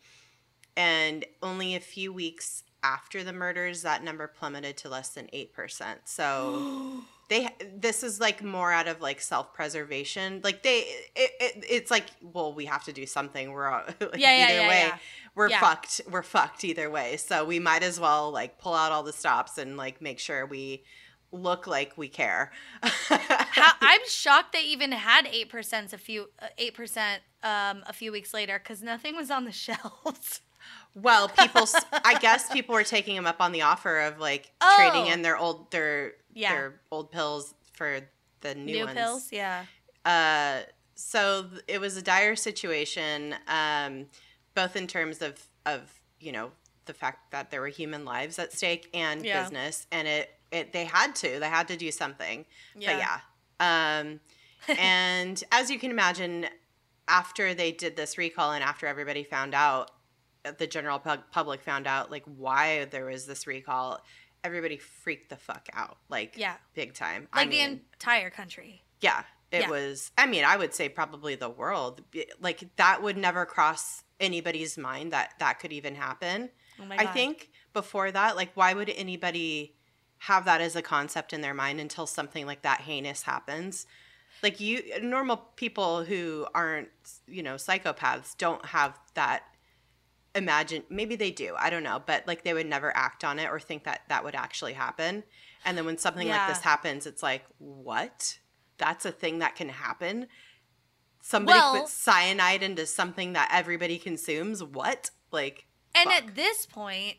and only a few weeks after the murders that number plummeted to less than eight percent. So they this is like more out of like self-preservation. Like they it, it it's like, well, we have to do something. We're all, like, Yeah, yeah, either yeah, way yeah. we're Yeah. fucked. We're fucked either way. So we might as well like pull out all the stops and like make sure we look like we care. How, I'm shocked they even had eight percent a few uh, eight percent um a few weeks later because nothing was on the shelves. Well, people s- I guess people were taking them up on the offer of like Oh. trading in their old their Yeah. their old pills for the new, New ones. pills, yeah. Uh, so th- it was a dire situation, um, both in terms of, of, you know, the fact that there were human lives at stake and Yeah. business, and it, it, they had to, they had to do something. Yeah. But yeah. Um, and as you can imagine, after they did this recall and after everybody found out, the general pub- public found out like why there was this recall, everybody freaked the fuck out, like Yeah. big time. Like I the mean, entire country. yeah, it Yeah. was. I mean, I would say probably the world. Like that would never cross anybody's mind that that could even happen. Oh my I god. think before that, like, why would anybody have that as a concept in their mind until something like that heinous happens? Like you, normal people who aren't, you know, psychopaths don't have that. Imagine, maybe they do, I don't know, but like they would never act on it or think that that would actually happen. And then when something Yeah. like this happens, it's like, what? That's a thing that can happen? Somebody Well- puts cyanide into something that everybody consumes? What? Like, And fuck. at this point,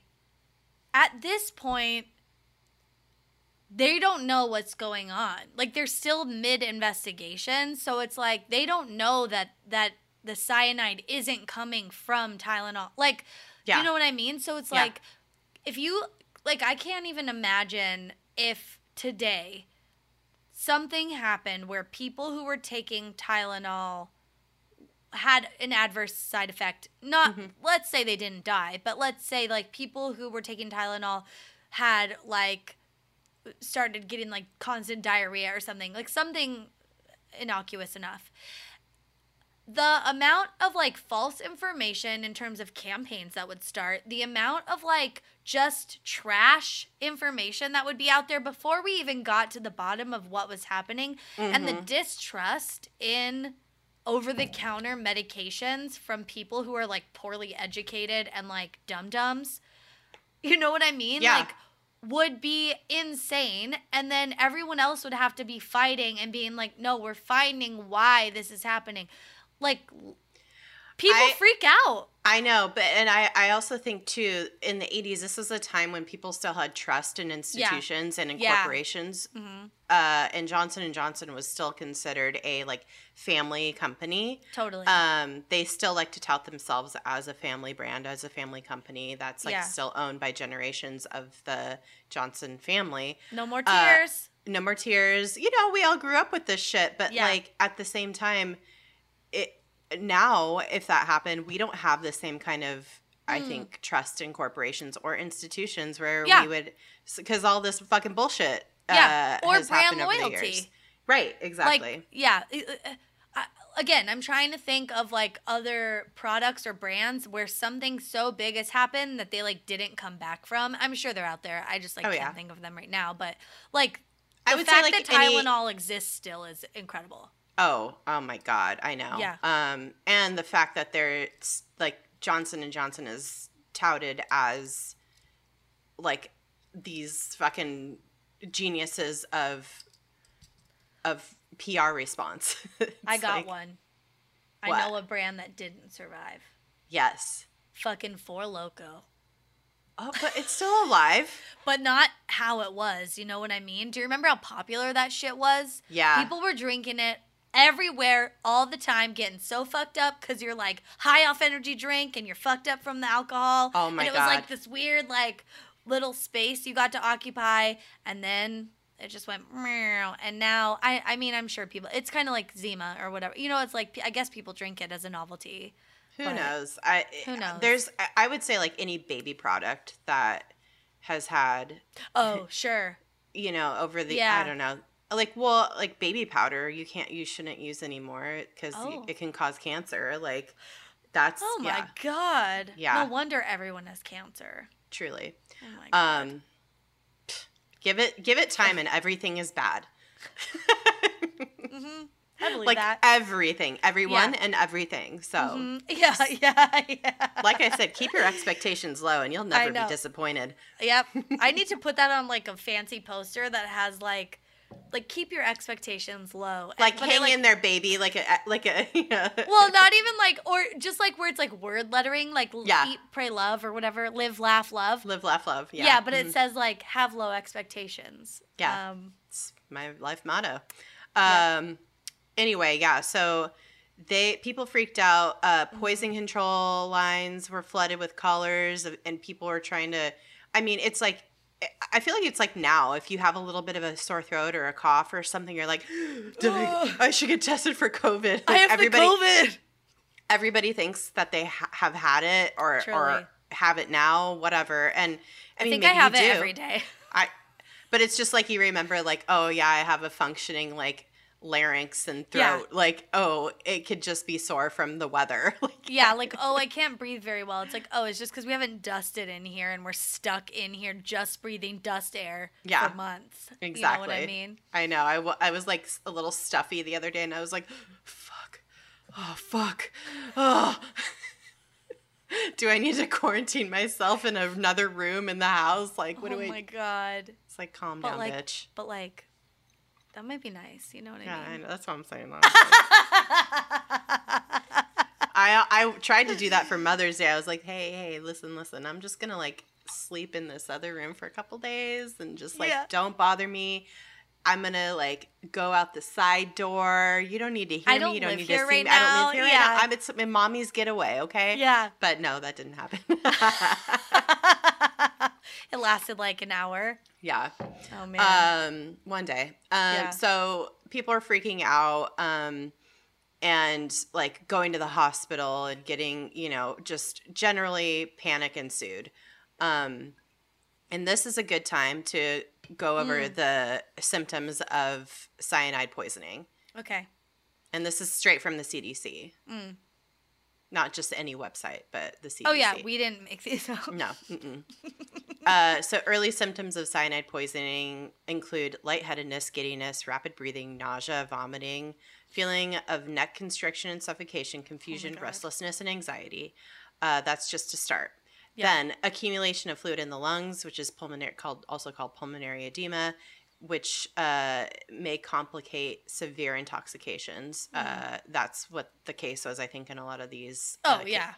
at this point, they don't know what's going on. Like they're still mid investigation, so it's like they don't know that that the cyanide isn't coming from Tylenol. Like, Yeah. you know what I mean? So it's Yeah. like if you like I can't even imagine if today something happened where people who were taking Tylenol had an adverse side effect. Not Mm-hmm. let's say they didn't die, but let's say like people who were taking Tylenol had like started getting like constant diarrhea or something, like something innocuous enough. The amount of like false information in terms of campaigns that would start, the amount of like just trash information that would be out there before we even got to the bottom of what was happening, and the distrust in over the counter medications from people who are like poorly educated and like dum-dums. You know what I mean? Yeah. Like would be insane, and then everyone else would have to be fighting and being like, no, we're finding why this is happening. Like people I- freak out. I know, but and I, I also think too in the eighties this was a time when people still had trust in institutions and in Yeah. corporations. Mm-hmm. Uh, and Johnson and Johnson was still considered a like family company. Totally. Um, they still like to tout themselves as a family brand, as a family company that's like Yeah. still owned by generations of the Johnson family. No more Uh, tears. No more tears. You know, we all grew up with this shit, but Yeah. like at the same time, it now if that happened, we don't have the same kind of I Mm. think trust in corporations or institutions where Yeah. we would because all this fucking bullshit Yeah. uh, Or has brand happened over the loyalty. years. Right, exactly. Like, yeah. uh, uh, I- Again, I'm trying to think of like other products or brands where something so big has happened that they like didn't come back from. I'm sure they're out there. I just like Oh, can't yeah. think of them right now. But like I the would say, fact like, that any- Tylenol exists still is incredible. Oh, oh my God, I know. Yeah. Um, and the fact that they're like Johnson and Johnson is touted as like these fucking geniuses of of P R response. I It's got like, one. I What? know a brand that didn't survive. Yes. Fucking Four Loko. Oh, but it's still alive. But not how it was. You know what I mean? Do you remember how popular that shit was? Yeah. People were drinking it everywhere all the time, getting so fucked up because you're like high off energy drink and you're fucked up from the alcohol. Oh my And it was like God. this weird like little space you got to occupy, and then it just went meow. And now I I mean I'm sure people it's kind of like Zima or whatever. You know, it's like I guess people drink it as a novelty. Who But knows? I who knows? There's I- I would say like any baby product that has had Oh, sure. you know over the Yeah. I don't know like well like baby powder you can't you shouldn't use anymore because Oh. it can cause cancer like that's Oh my yeah god. Yeah. No wonder everyone has cancer. truly Oh my god. um give it give it time and everything is bad. Mhm. I believe Like that. everything, everyone Yeah. and everything. So Mhm. Yeah, yeah, yeah. like I said, keep your expectations low and you'll never be know. disappointed. Yep. I need to put that on like a fancy poster that has like like keep your expectations low. Like But it, hang in there, baby, like a like a yeah. Well, not even like or just like where it's like word lettering, like l- Yeah. eat, pray, love or whatever, live, laugh, love. Live, laugh, love. Yeah, Yeah, but Mhm. it says like have low expectations. Yeah. Um It's my life motto. Yeah. Um anyway, yeah, so they people freaked out. Uh Mm-hmm. poison control lines were flooded with callers of- and people were trying to I mean, it's like I feel like it's like now if you have a little bit of a sore throat or a cough or something you're like "Did I, I should get tested for COVID." I Like, have everybody the COVID. everybody thinks that they ha- have had it or Truly. or have it now, whatever. And I, I mean, think I maybe have you it do. every day. I, but it's just like you remember, like, oh yeah, I have a functioning like larynx and throat. Yeah. Like, oh, it could just be sore from the weather. Like, Yeah, like, oh, I can't breathe very well. It's like, oh, it's just because we haven't dusted in here and we're stuck in here just breathing dust air Yeah, for months. exactly. You know what I mean? I know. I, w- I was like s- a little stuffy the other day, and I was like, fuck, oh fuck, oh. Do I need to quarantine myself in another room in the house? Like, what oh do I? my God. It's like, calm But down, like, bitch. but like, that might be nice. You know what Yeah, I I mean? know. That's what I'm saying. honestly. I I tried to do that for Mother's Day. I was like, hey, hey, listen, listen. I'm just gonna like sleep in this other room for a couple days and just like Yeah. don't bother me. I'm gonna like go out the side door. You don't need to hear I me. don't You don't live need here to see right me. I don't live now. here right Yeah. now. I'm it's my mommy's getaway, okay? Yeah. But no, that didn't happen. It lasted like an hour. Yeah. Oh man. Um, one day. Um, Yeah. so people are freaking out, um, and like going to the hospital and getting, you know, just generally panic ensued. Um, and this is a good time to go over Mm. the symptoms of cyanide poisoning. okay. And this is straight from the C D C, Mm. not just any website, but the C D C. Oh yeah, we didn't make these up. No. Mm-mm. uh, so early symptoms of cyanide poisoning include lightheadedness, giddiness, rapid breathing, nausea, vomiting, feeling of neck constriction and suffocation, confusion, God. restlessness, and anxiety. Uh, that's just to start. Yeah. Then accumulation of fluid in the lungs, which is pulmonary, called also called pulmonary edema, which uh, may complicate severe intoxications. Uh, that's what the case was, I think, in a lot of these. Oh uh, ca- yeah.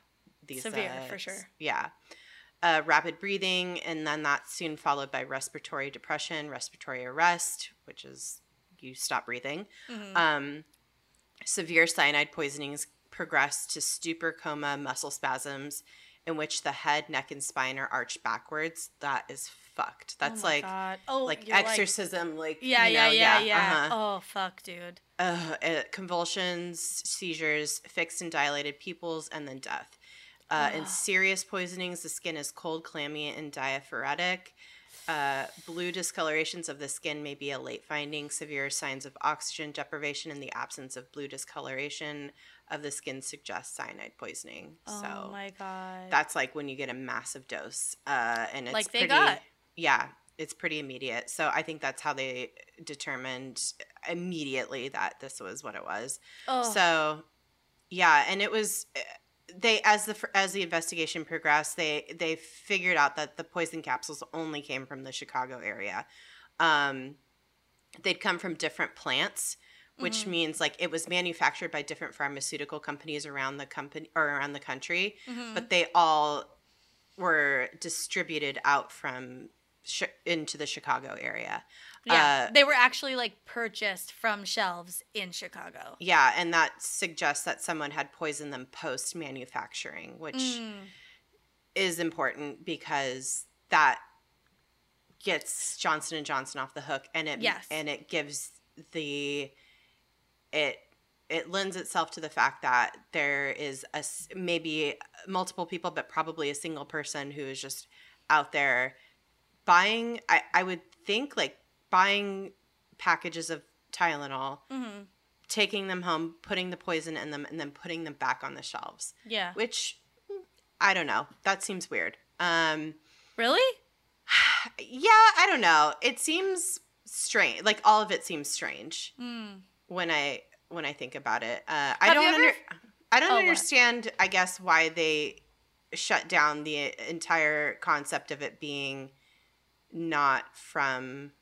these severe uh, for sure. Yeah. Uh, rapid breathing, and then that's soon followed by respiratory depression, respiratory arrest, which is you stop breathing. Mm-hmm. Um, severe cyanide poisonings progress to stupor, coma, muscle spasms, in which the head, neck, and spine are arched backwards. That is fucked. That's oh my like God. Oh, like you're exorcism. Like, yeah, you yeah, know, yeah, yeah. yeah. Uh-huh. Oh fuck, dude. Uh, uh, convulsions, seizures, fixed and dilated pupils, and then death. Uh, in Ugh. serious poisonings, the skin is cold, clammy, and diaphoretic. Uh, blue discolorations of the skin may be a late finding. Severe signs of oxygen deprivation in the absence of blue discoloration of the skin suggests cyanide poisoning. Oh so my God. that's like when you get a massive dose, uh, and it's Like they pretty, got. yeah, it's pretty immediate. So I think that's how they determined immediately that this was what it was. Oh. So yeah, and it was they as the as the investigation progressed, they they figured out that the poison capsules only came from the Chicago area. Um, they'd come from different plants, which Mm-hmm. means like it was manufactured by different pharmaceutical companies around the company or around the country, Mm-hmm. but they all were distributed out from sh- into the Chicago area. Yeah, Uh, they were actually like purchased from shelves in Chicago. yeah, and that suggests that someone had poisoned them post manufacturing, which Mm. is important because that gets Johnson and Johnson off the hook, and it Yes. and it gives the it it lends itself to the fact that there is a s- maybe multiple people, but probably a single person who is just out there buying. I I would think like buying packages of Tylenol, Mm-hmm. taking them home, putting the poison in them, and then putting them back on the shelves. Yeah. Which I don't know. That seems weird. Um, Really? yeah, I don't know. It seems strange. Like all of it seems strange Mm. when I when I think about it. Uh, I Have don't you ever- under, I don't Oh, what? understand. I guess why they shut down the entire concept of it being not from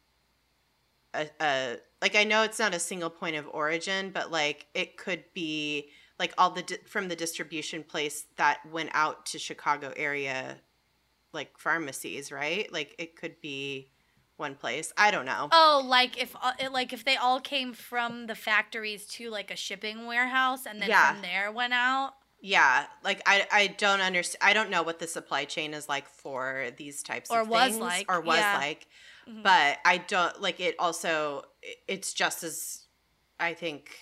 a, a like I know it's not a single point of origin, but like it could be like all the di- from the distribution place that went out to Chicago area like pharmacies, right? Like it could be one place. I don't know. Oh, like if uh, it- like if they all came from the factories to like a shipping warehouse and then Yeah. from there went out. Yeah, like I I don't understand. I don't know what the supply chain is like for these types Or of was things like, or was yeah. like. Mhm. But I don't like it also it- it's just as I think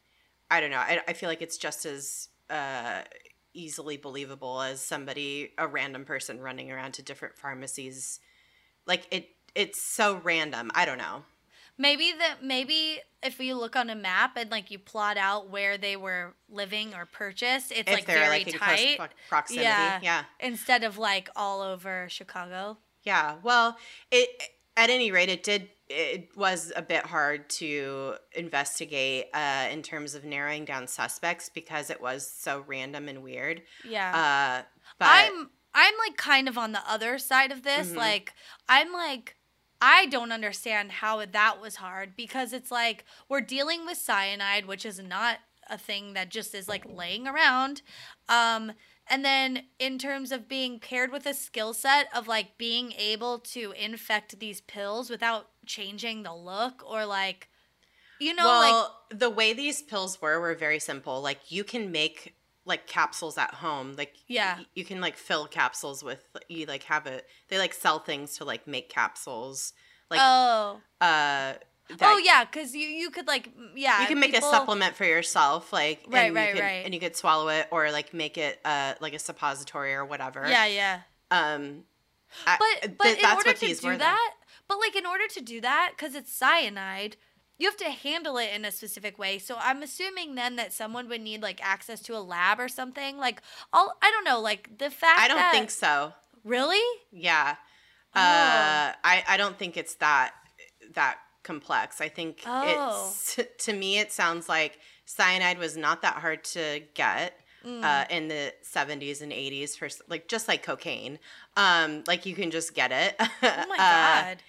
I don't know. I I feel like it's just as uh easily believable as somebody a random person running around to different pharmacies. Like it it's so random. I don't know. Maybe that maybe if you look on a map and like you plot out where they were living or purchased, it's If like they're very like in tight. close pro- proximity. Yeah. Yeah. Instead of like all over Chicago. Yeah, well, it at any rate, it did. It was a bit hard to investigate uh, in terms of narrowing down suspects because it was so random and weird. Yeah. Uh, but I'm I'm like kind of on the other side of this. Mhm. Like I'm like I don't understand how that was hard because it's like we're dealing with cyanide, which is not a thing that just is like laying around. Um and then in terms of being paired with a skill set of like being able to infect these pills without changing the look or like you know like well, the way these pills were were very simple. Like you can make like capsules at home. Like Yeah. y- you can like fill capsules with you like have a they like sell things to like make capsules. Like oh uh oh that yeah, because you you could like m- yeah you can make people- a supplement for yourself, like Right, and right, you could, right. and you could swallow it or like make it uh like a suppository or whatever. Yeah, yeah. Um, I- But th- but in that's order what to these do were, though. that, but like in order to do that, because it's cyanide, you have to handle it in a specific way. So I'm assuming then that someone would need like access to a lab or something. Like all I don't know, like the fact I don't that think so. really. Yeah. Oh. Uh, I I don't think it's that that complex. I think Oh. it's to me it sounds like cyanide was not that hard to get. Mm. Uh, in the seventies and eighties for s- like just like cocaine, um, like you can just get it. Oh my Uh, god.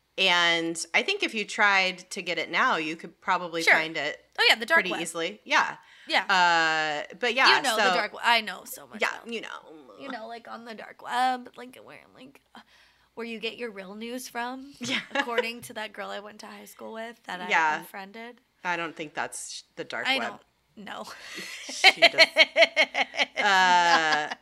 And I think if you tried to get it now, you could probably Sure. find it Oh yeah, the dark pretty web. easily. Yeah. Yeah. Uh, but yeah, you know so, the dark web. I know so much. Yeah, about you know. You know, like on the dark web, like where, like uh, where you get your real news from. Yeah. According to that girl I went to high school with that I Yeah. unfriended. I don't think that's the dark I web. don't. No. She does. Uh,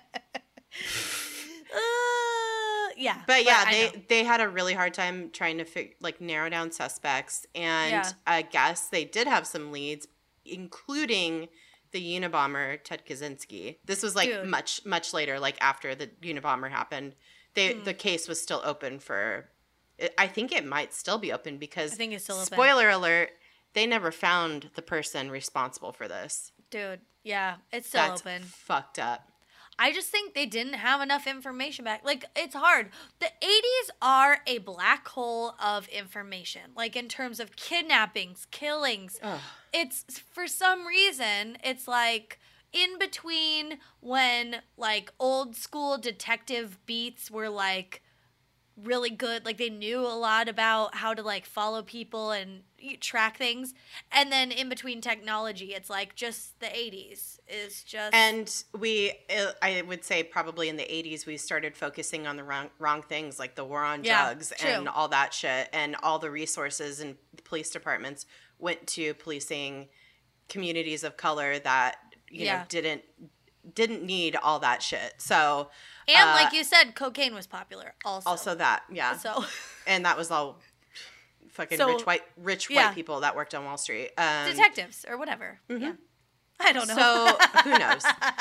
uh, yeah. but yeah, I they know. they had a really hard time trying to fig- like narrow down suspects, and Yeah. I guess they did have some leads, including the Unabomber Ted Kaczynski. This was like Dude. much much later, like after the Unabomber happened. They Hmm. the case was still open for. I think it might still be open because I think it's still open. Spoiler alert: they never found the person responsible for this. Dude, yeah, it's still That's open. fucked up. I just think they didn't have enough information back. Like, it's hard. The eighties are a black hole of information. Like, in terms of kidnappings, killings. Ugh. It's, for some reason, it's like in between when, like, old school detective beats were, like, really good. Like, they knew a lot about how to, like, follow people and track things. And then in between technology, it's like just the eighties is just. And we, uh, I would say probably in the eighties, we started focusing on the wrong, wrong things, like the war on Yeah, drugs true. and all that shit. And all the resources and police departments went to policing communities of color that, you Yeah. know, didn't didn't need all that shit. So, And uh, like you said, cocaine was popular also. also that, yeah. So And that was all fucking So, rich white rich yeah. white people that worked on Wall Street. Um, detectives or whatever. mhm. Yeah. I don't know. So who knows?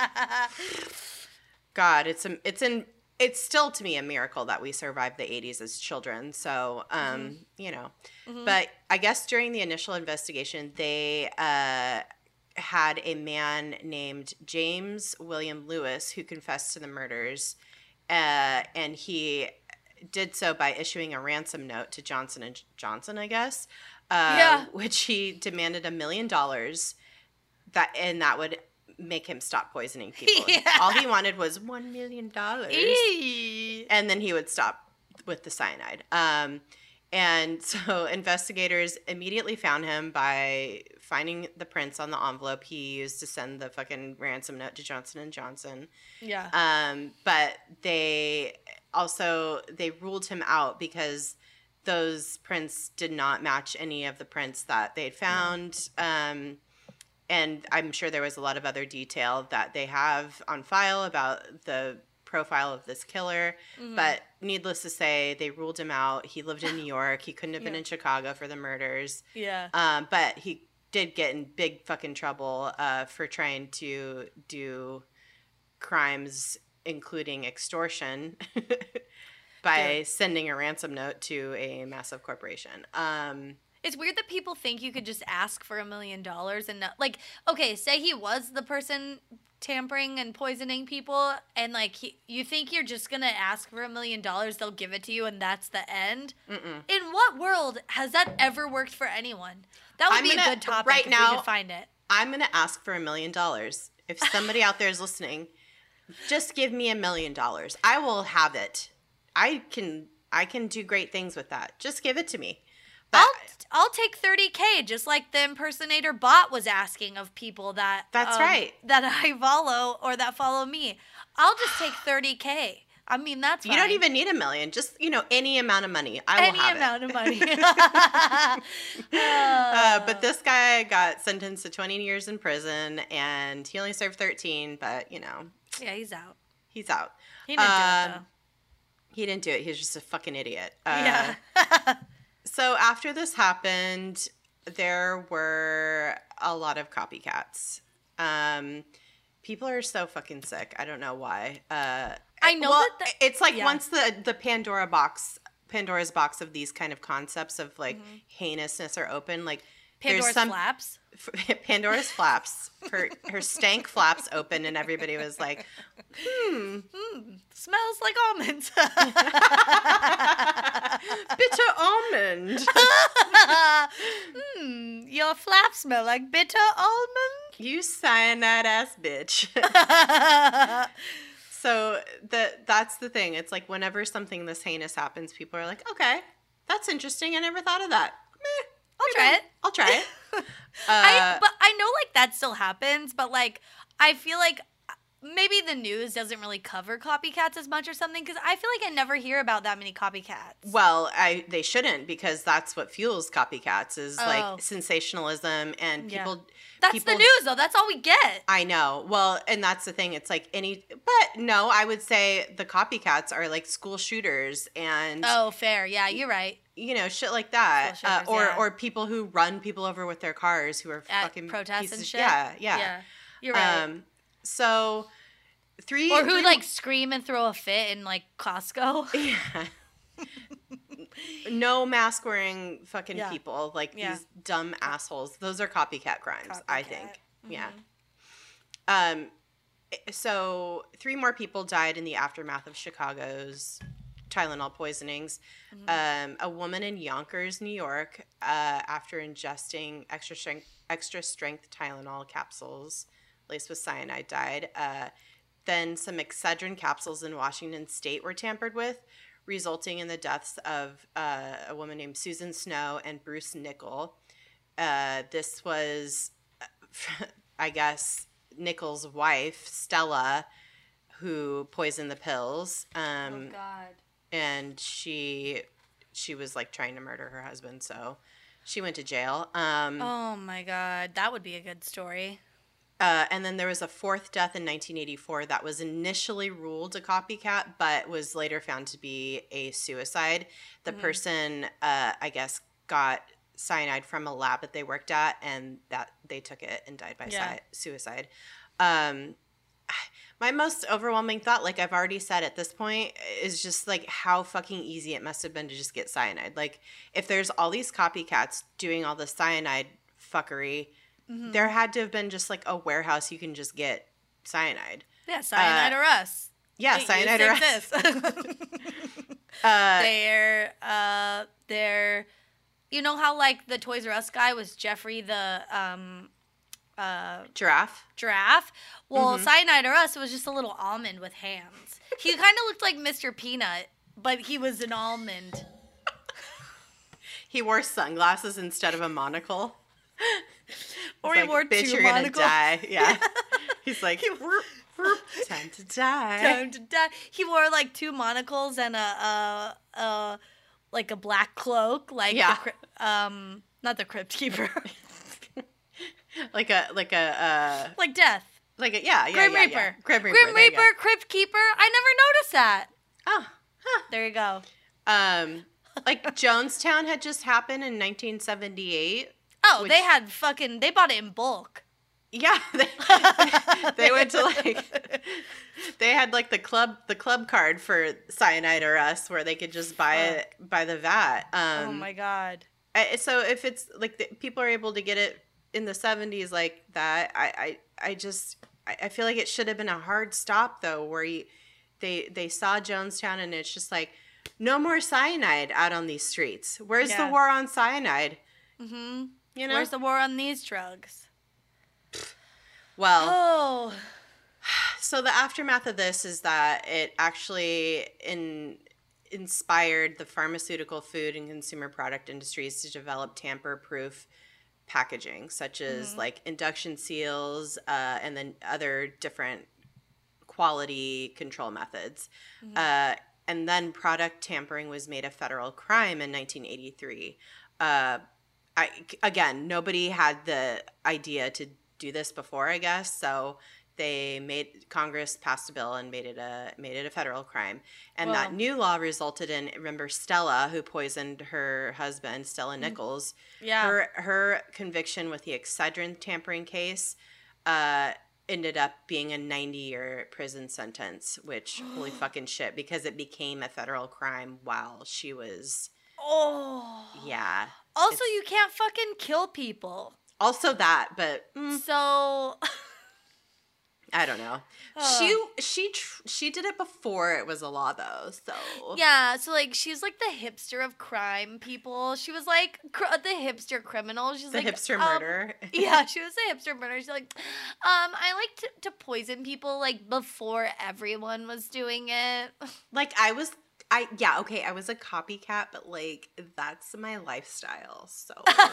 God, it's a, it's in it's still to me a miracle that we survived the eighties as children. So, um, Mm-hmm. you know, but I guess during the initial investigation, they uh, had a man named James William Lewis who confessed to the murders, uh, and he did so by issuing a ransom note to Johnson and Johnson, I guess, uh, Yeah. which he demanded a million dollars. That and that would make him stop poisoning people. Yeah. All he wanted was one million dollars, Eee. and then he would stop with the cyanide. Um, and so investigators immediately found him by finding the prints on the envelope he used to send the fucking ransom note to Johnson and Johnson. Yeah. Um, but they also they ruled him out because those prints did not match any of the prints that they'd found. Um, and I'm sure there was a lot of other detail that they have on file about the profile of this killer. Mhm. But needless to say, they ruled him out. He lived in New York. He couldn't have been Yeah. in Chicago for the murders. Yeah. Um, but he did get in big fucking trouble uh, for trying to do crimes, including extortion, by Dude. sending a ransom note to a massive corporation. Um, It's weird that people think you could just ask for a million dollars and not, like, okay, say he was the person tampering and poisoning people, and like he, you think you're just gonna ask for a million dollars, they'll give it to you, and that's the end. mm-mm. In what world has that ever worked for anyone? That would I'm be a gonna- good topic right if now- we could find it. I'm going to ask for a million dollars. If somebody out there is listening, just give me a million dollars. I will have it. I can I can do great things with that. Just give it to me. But I'll I'll take thirty K, just like the impersonator bot was asking of people that That's um, right. that I follow or that follow me. I'll just take thirty K. I mean, that's you fine. don't even need a million. Just, you know, any amount of money. I will any have amount it. of money. Uh, but this guy got sentenced to twenty years in prison, and he only served thirteen, but, you know, Yeah, he's out. he's out. He didn't do Um, it though. He didn't do it. He was just a fucking idiot. Uh, Yeah. So after this happened, there were a lot of copycats. Um, people are so fucking sick. I don't know why. Uh, I know well, that the- it's like yeah. once the the Pandora box, Pandora's box of these kind of concepts of like heinousness are open. Like Pandora's there's some flaps. Pandora's flaps. Her her stank flaps open, and everybody was like, "Hmm, Smells like almonds. bitter almond." Hmm, your flaps smell like bitter almond. You cyanide ass bitch. So the that's the thing. It's like whenever something this heinous happens, people are like, "Okay, that's interesting. I never thought of that." Meh. I'll try it. I'll try it. Uh, I but I know like that still happens, but like I feel like maybe the news doesn't really cover copycats as much or something because I feel like I never hear about that many copycats. Well, I they shouldn't because that's what fuels copycats is Oh. like sensationalism and Yeah. people. That's people, the news though. That's all we get. I know. Well, and that's the thing. It's like any, but no, I would say the copycats are like school shooters and Oh, fair. Yeah, you're right. you know shit like that, School uh, shooters, or yeah. or people who run people over with their cars who are At fucking protests pieces and of- shit. Yeah, yeah. Yeah, you're right. Um. So three or who three- like scream and throw a fit in like Costco. Yeah. No mask wearing fucking Yeah. people like Yeah. these dumb assholes. Those are copycat crimes, I Copycat. think. Mhm. Yeah. Um. So three more people died in the aftermath of Chicago's Tylenol poisonings. Mm-hmm. Um, a woman in Yonkers, New York, uh, after ingesting extra strength extra strength Tylenol capsules laced with cyanide, died. Uh, then some Excedrin capsules in Washington State were tampered with, resulting in the deaths of uh, a woman named Susan Snow and Bruce Nickel. Uh, this was, I guess, Nickel's wife, Stella, who poisoned the pills. Um, oh God. and she she was like trying to murder her husband, so she went to jail. Um, Oh my God. That would be a good story. uh, and then there was a fourth death in nineteen eighty-four that was initially ruled a copycat, but was later found to be a suicide. The Mhm. person, uh, I guess, got cyanide from a lab that they worked at, and that they took it and died by Yeah. si- suicide. Um, my most overwhelming thought, like I've already said at this point, is just like how fucking easy it must have been to just get cyanide. Like if there's all these copycats doing all the cyanide fuckery, Mhm. there had to have been just like a warehouse you can just get cyanide. Yeah, cyanide uh, or us. Yeah, It cyanide used or to us. exist. uh, they're uh they're you know how like the Toys R Us guy was Jeffrey the um uh giraffe. giraffe? Well, Mhm. cyanide or us was just a little almond with hands. He kind of looked like Mister Peanut, but he was an almond. He wore sunglasses instead of a monocle. Or It's he like, wore bitch, two you're monocles. gonna die. Yeah. He's like, "Whoop, whoop, time to die. Time to die. He wore like two monocles and a uh uh like a black cloak, like Yeah. the, crypt- um not the Crypt Keeper, Like a like a uh like Death. like a yeah, yeah, Grim yeah, Reaper. yeah. Grim Reaper. Grim there you go. Reaper, Crypt Keeper. I never noticed that. Oh, huh. There you go. Um like Jonestown had just happened in nineteen seventy-eight. Oh, Which- they had fucking. They bought it in bulk. Yeah, they, they went to like they had like the club the club card for Cyanide or Us where they could just buy it by the vat. Um oh my god. I, so if it's like the, people are able to get it in the seventies like that, I I, I just I, I feel like it should have been a hard stop though, where you, they they saw Jonestown and it's just like no more cyanide out on these streets. Where's Yeah. the war on cyanide? Mm-hmm. You know. Where's the war on these drugs? well, Oh. so the aftermath of this is that it actually in inspired the pharmaceutical, food, and consumer product industries to develop tamper-proof packaging, such as Mhm. like induction seals, uh, and then other different quality control methods. Mhm. Uh, and then product tampering was made a federal crime in nineteen eighty-three. Uh, I, again, nobody had the idea to do this before, I guess. So they made Congress passed a bill and made it a made it a federal crime. And that Wow. new law resulted in, remember Stella, who poisoned her husband, Stella Nichols. Yeah. Her her conviction with the Excedrin tampering case uh, ended up being a ninety year prison sentence, which holy fucking shit, because it became a federal crime while she was oh. yeah. Also, It's- you can't fucking kill people. Also that, but mm, So. I don't know. Oh. She she tr- she did it before it was a law though. So Yeah, so like she's like the hipster of crime people. She was like cr- the hipster criminal. She's the like hipster um, murder. Yeah, she was a hipster murderer. She's like, um, I like to, to poison people like before everyone was doing it. Like I was I yeah, okay, I was a copycat, but like that's my lifestyle. So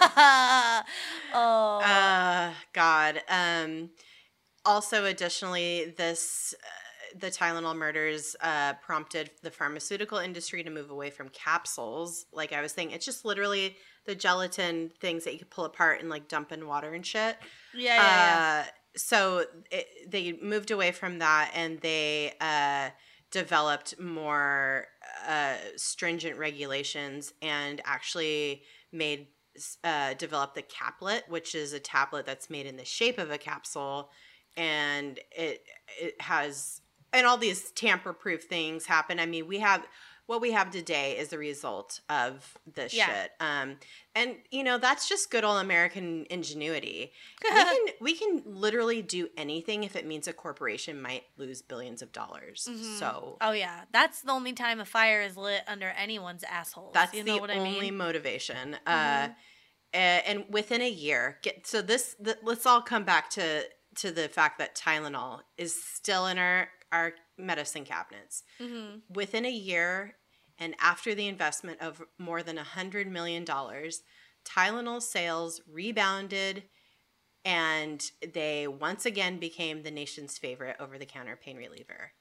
Oh. uh God. Um also additionally this uh, the Tylenol murders uh prompted the pharmaceutical industry to move away from capsules. Like I was saying, it's just literally the gelatin things that you could pull apart and like dump in water and shit. Yeah, yeah, yeah. Uh so it, they moved away from that and they uh developed more uh, stringent regulations and actually made uh, developed the caplet, which is a tablet that's made in the shape of a capsule, and it it has and all these tamper proof things happen. I mean, we have what we have today is the result of this Yeah. shit. Um, and you know that's just good old American ingenuity. we can we can literally do anything if it means a corporation might lose billions of dollars. Mhm. So Oh yeah, that's the only time a fire is lit under anyone's assholes. that's you know the what only I mean? motivation. Uh, a- and within a year, get so this. The, let's all come back to to the fact that Tylenol is still in our our medicine cabinets. Mm-hmm. Within a year, and after the investment of more than a hundred million dollars, Tylenol sales rebounded, and they once again became the nation's favorite over-the-counter pain reliever.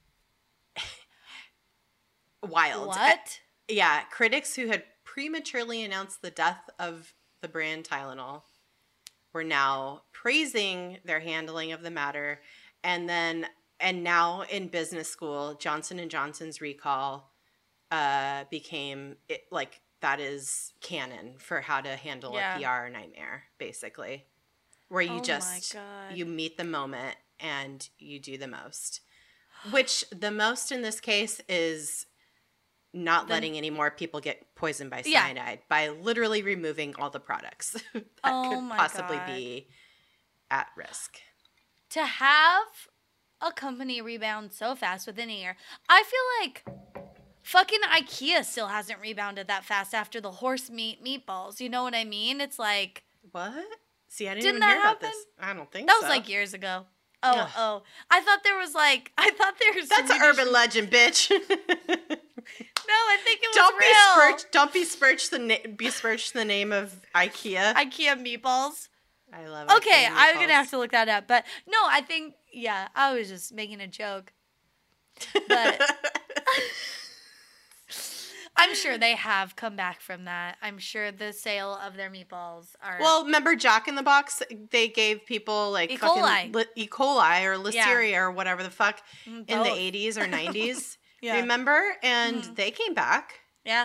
Wild. What? Yeah, critics who had prematurely announced the death of the brand Tylenol were now praising their handling of the matter, and then and now in business school, Johnson and Johnson's recall uh, became it, like that is canon for how to handle Yeah. a P R nightmare, basically, where you Oh my just God. you meet the moment and you do the most, which the most in this case is not The- letting any more people get poisoned by Yeah. cyanide by literally removing all the products that Oh could my possibly God. be at risk. To have a company rebound so fast within a year, I feel like fucking IKEA still hasn't rebounded that fast after the horse meat meatballs. You know what I mean? It's like What? See, I didn't, Didn't even that hear about happen? this. I don't think that so. was like years ago. Oh, Ugh. oh. I thought there was like I thought there was That's an Swedish- urban legend, bitch. No, I think it was don't real. besmirch. Don't besmirch the na- besmirch the name of IKEA. IKEA meatballs. I love. Okay, IKEA I'm gonna meatballs. have to look that up. But no, I think yeah, I was just making a joke. But I'm sure they have come back from that. I'm sure the sale of their meatballs are Well, remember Jack in the Box? They gave people like E. fucking coli. li- E. coli or Listeria or whatever the fuck Mm, in the both. eighties or nineties. Yeah. Remember? And Mhm. they came back. Yeah.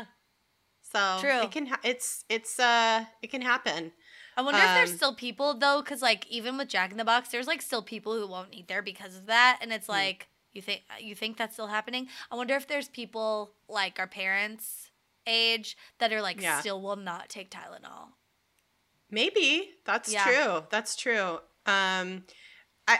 So True. it can ha- it's it's uh it can happen. I wonder if there's Um, still people though, because like even with Jack in the Box, there's like still people who won't eat there because of that, and Hmm. it's like you think you think that's still happening. I wonder if there's people like our parents' age that are like Yeah. still will not take Tylenol. Maybe that's Yeah. true. That's true. Um, I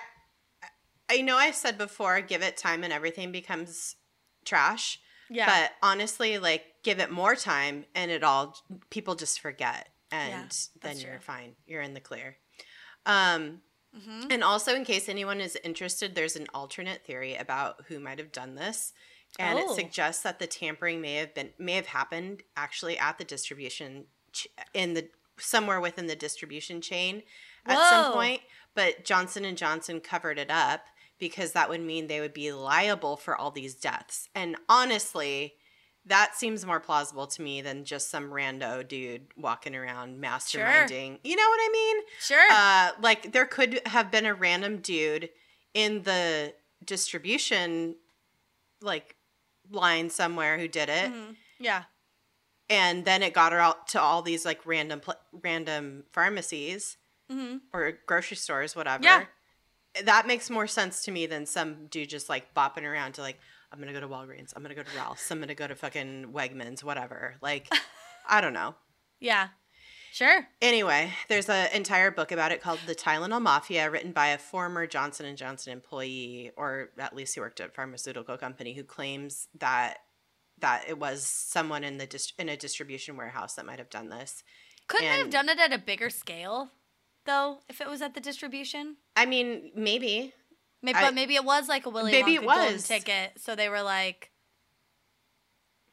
I know I said before, give it time and everything becomes trash. Yeah. But honestly, like give it more time and it all people just forget, and Yeah, then that's you're true. fine. You're in the clear. Um, hmm and also, in case anyone is interested, there's an alternate theory about who might have done this. And Oh. it suggests that the tampering may have been may have happened actually at the distribution ch- in the somewhere within the distribution chain at some Whoa. point, but Johnson and Johnson covered it up because that would mean they would be liable for all these deaths. And honestly, that seems more plausible to me than just some rando dude walking around masterminding. You know what I mean? Sure. Uh, like there could have been a random dude in the distribution like line somewhere who did it, Mhm. Yeah. and then it got her out to all these like random pl- random pharmacies hmm or grocery stores, whatever. Yeah. That makes more sense to me than some dude just like bopping around to like, I'm gonna go to Walgreens, I'm gonna go to Ralph's, I'm gonna go to fucking Wegmans, whatever. Like, I don't know. Yeah. Sure. Anyway, there's an entire book about it called The Tylenol Mafia, written by a former Johnson and Johnson employee, or at least he worked at a pharmaceutical company, who claims that that it was someone in the dist- in a distribution warehouse that might have done this. Couldn't they have And- done it at a bigger scale, though, if it was at the distribution? I mean, maybe. Maybe, I- but maybe it was like a Willy Maybe Wonka it golden was. ticket, so they were like,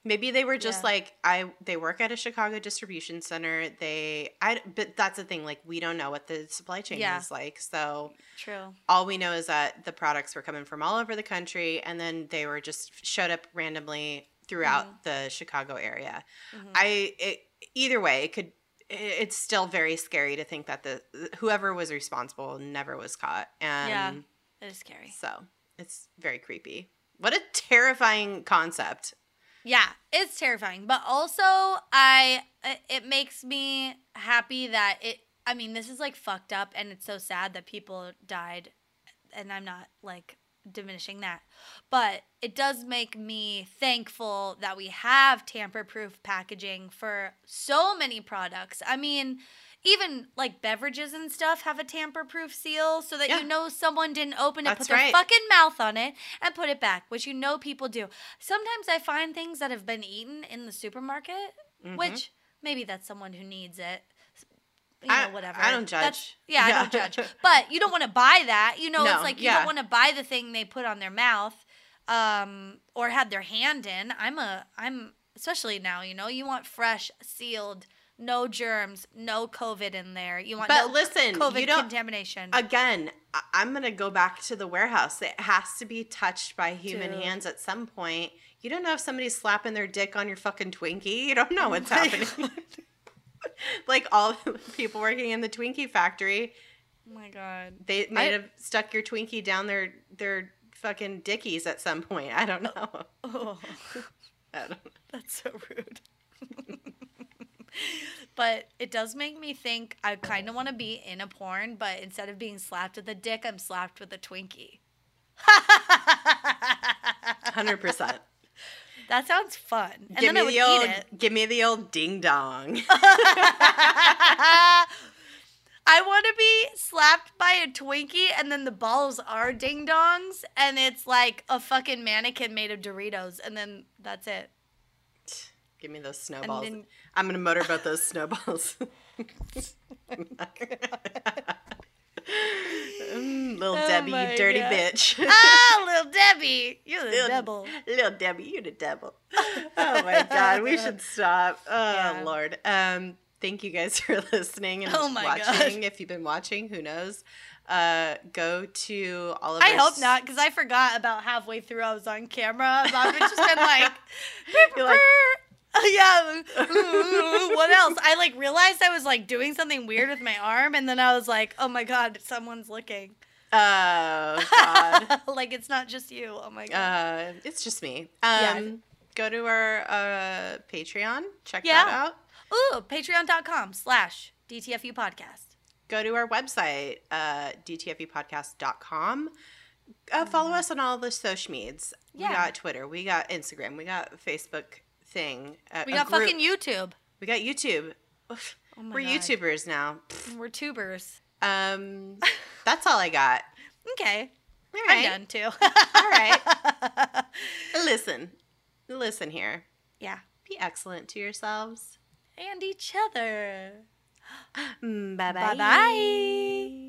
Maybe they were just Yeah. like, I. They work at a Chicago distribution center. They, I. But that's the thing. Like, we don't know what the supply chain Yeah. is like. So True. all we know is that the products were coming from all over the country, and then they were just showed up randomly throughout Mhm. the Chicago area. Mhm. I. It, either way, it could. it- It's still very scary to think that the whoever was responsible never was caught, and Yeah. It is scary. so it's very creepy. What a terrifying concept. Yeah, it's terrifying, but also I it- it makes me happy that it I mean, this is like fucked up and it's so sad that people died and I'm not like diminishing that. But it does make me thankful that we have tamper-proof packaging for so many products. I mean, even like beverages and stuff have a tamper-proof seal so that Yeah. you know someone didn't open it, That's put their right. fucking mouth on it, and put it back, which you know people do. Sometimes I find things that have been eaten in the supermarket, Mhm. which maybe that's someone who needs it. You know, I- whatever. I don't That's- judge. yeah, Yeah. I don't judge. But you don't want to buy that. You know, No, it's like you yeah. don't want to buy the thing they put on their mouth um, or had their hand in. I'm a, I'm, especially now, you know, you want fresh, sealed, no germs, no COVID in there. You want But no listen, COVID you don't. contamination. Again, I- I'm gonna go back to the warehouse. It has to be touched by human Dude. hands at some point. You don't know if somebody's slapping their dick on your fucking Twinkie. You don't know what's my happening. Like all the people working in the Twinkie factory, Oh my God. they may I- have stuck your Twinkie down their their fucking dickies at some point. I don't know. Oh, I don't know. that's so rude. But it does make me think I kind of want to be in a porn, but instead of being slapped with a dick, I'm slapped with a Twinkie. Hundred percent. That sounds fun. And Give then I me would the old. eat it. Give me the old ding dong. I want to be slapped by a Twinkie and then the balls are ding dongs and it's like a fucking mannequin made of Doritos and then that's it. Give me those snowballs. then- I'm gonna motorboat those snowballs. Mm, little Oh Debbie, my you dirty God. bitch. Ah, little Debbie. You're the Little- devil. Little Debbie, you the devil. Oh my God, we should stop. Oh Yeah. Lord. Um, thank you guys for listening and Oh my watching. God. If you've been watching, who knows? Uh, go to all of. I our hope s- not, because I forgot about halfway through I was on camera. I've just been like, You're like- yeah. What else? I like realized I was like doing something weird with my arm, and then I was like, oh my God, someone's looking. Oh God. Like it's not just you. Oh my God. Uh, it's just me. Yeah. Um, go to our uh, Patreon. Check Yeah. that out. Ooh, patreon.com slash DTFU podcast. Go to our website, uh, d t f u podcast dot com. Uh, follow us on all the social medias. Yeah. We got Twitter. We got Instagram. We got Facebook thing. Uh, We a got group. fucking YouTube. We got YouTube. Oof, Oh my We're God. YouTubers now. We're tubers. Um, that's all I got. Okay. All I'm right. done too. All right. Listen. Listen here. Yeah. Be excellent to yourselves. And each other. Bye bye. Bye bye.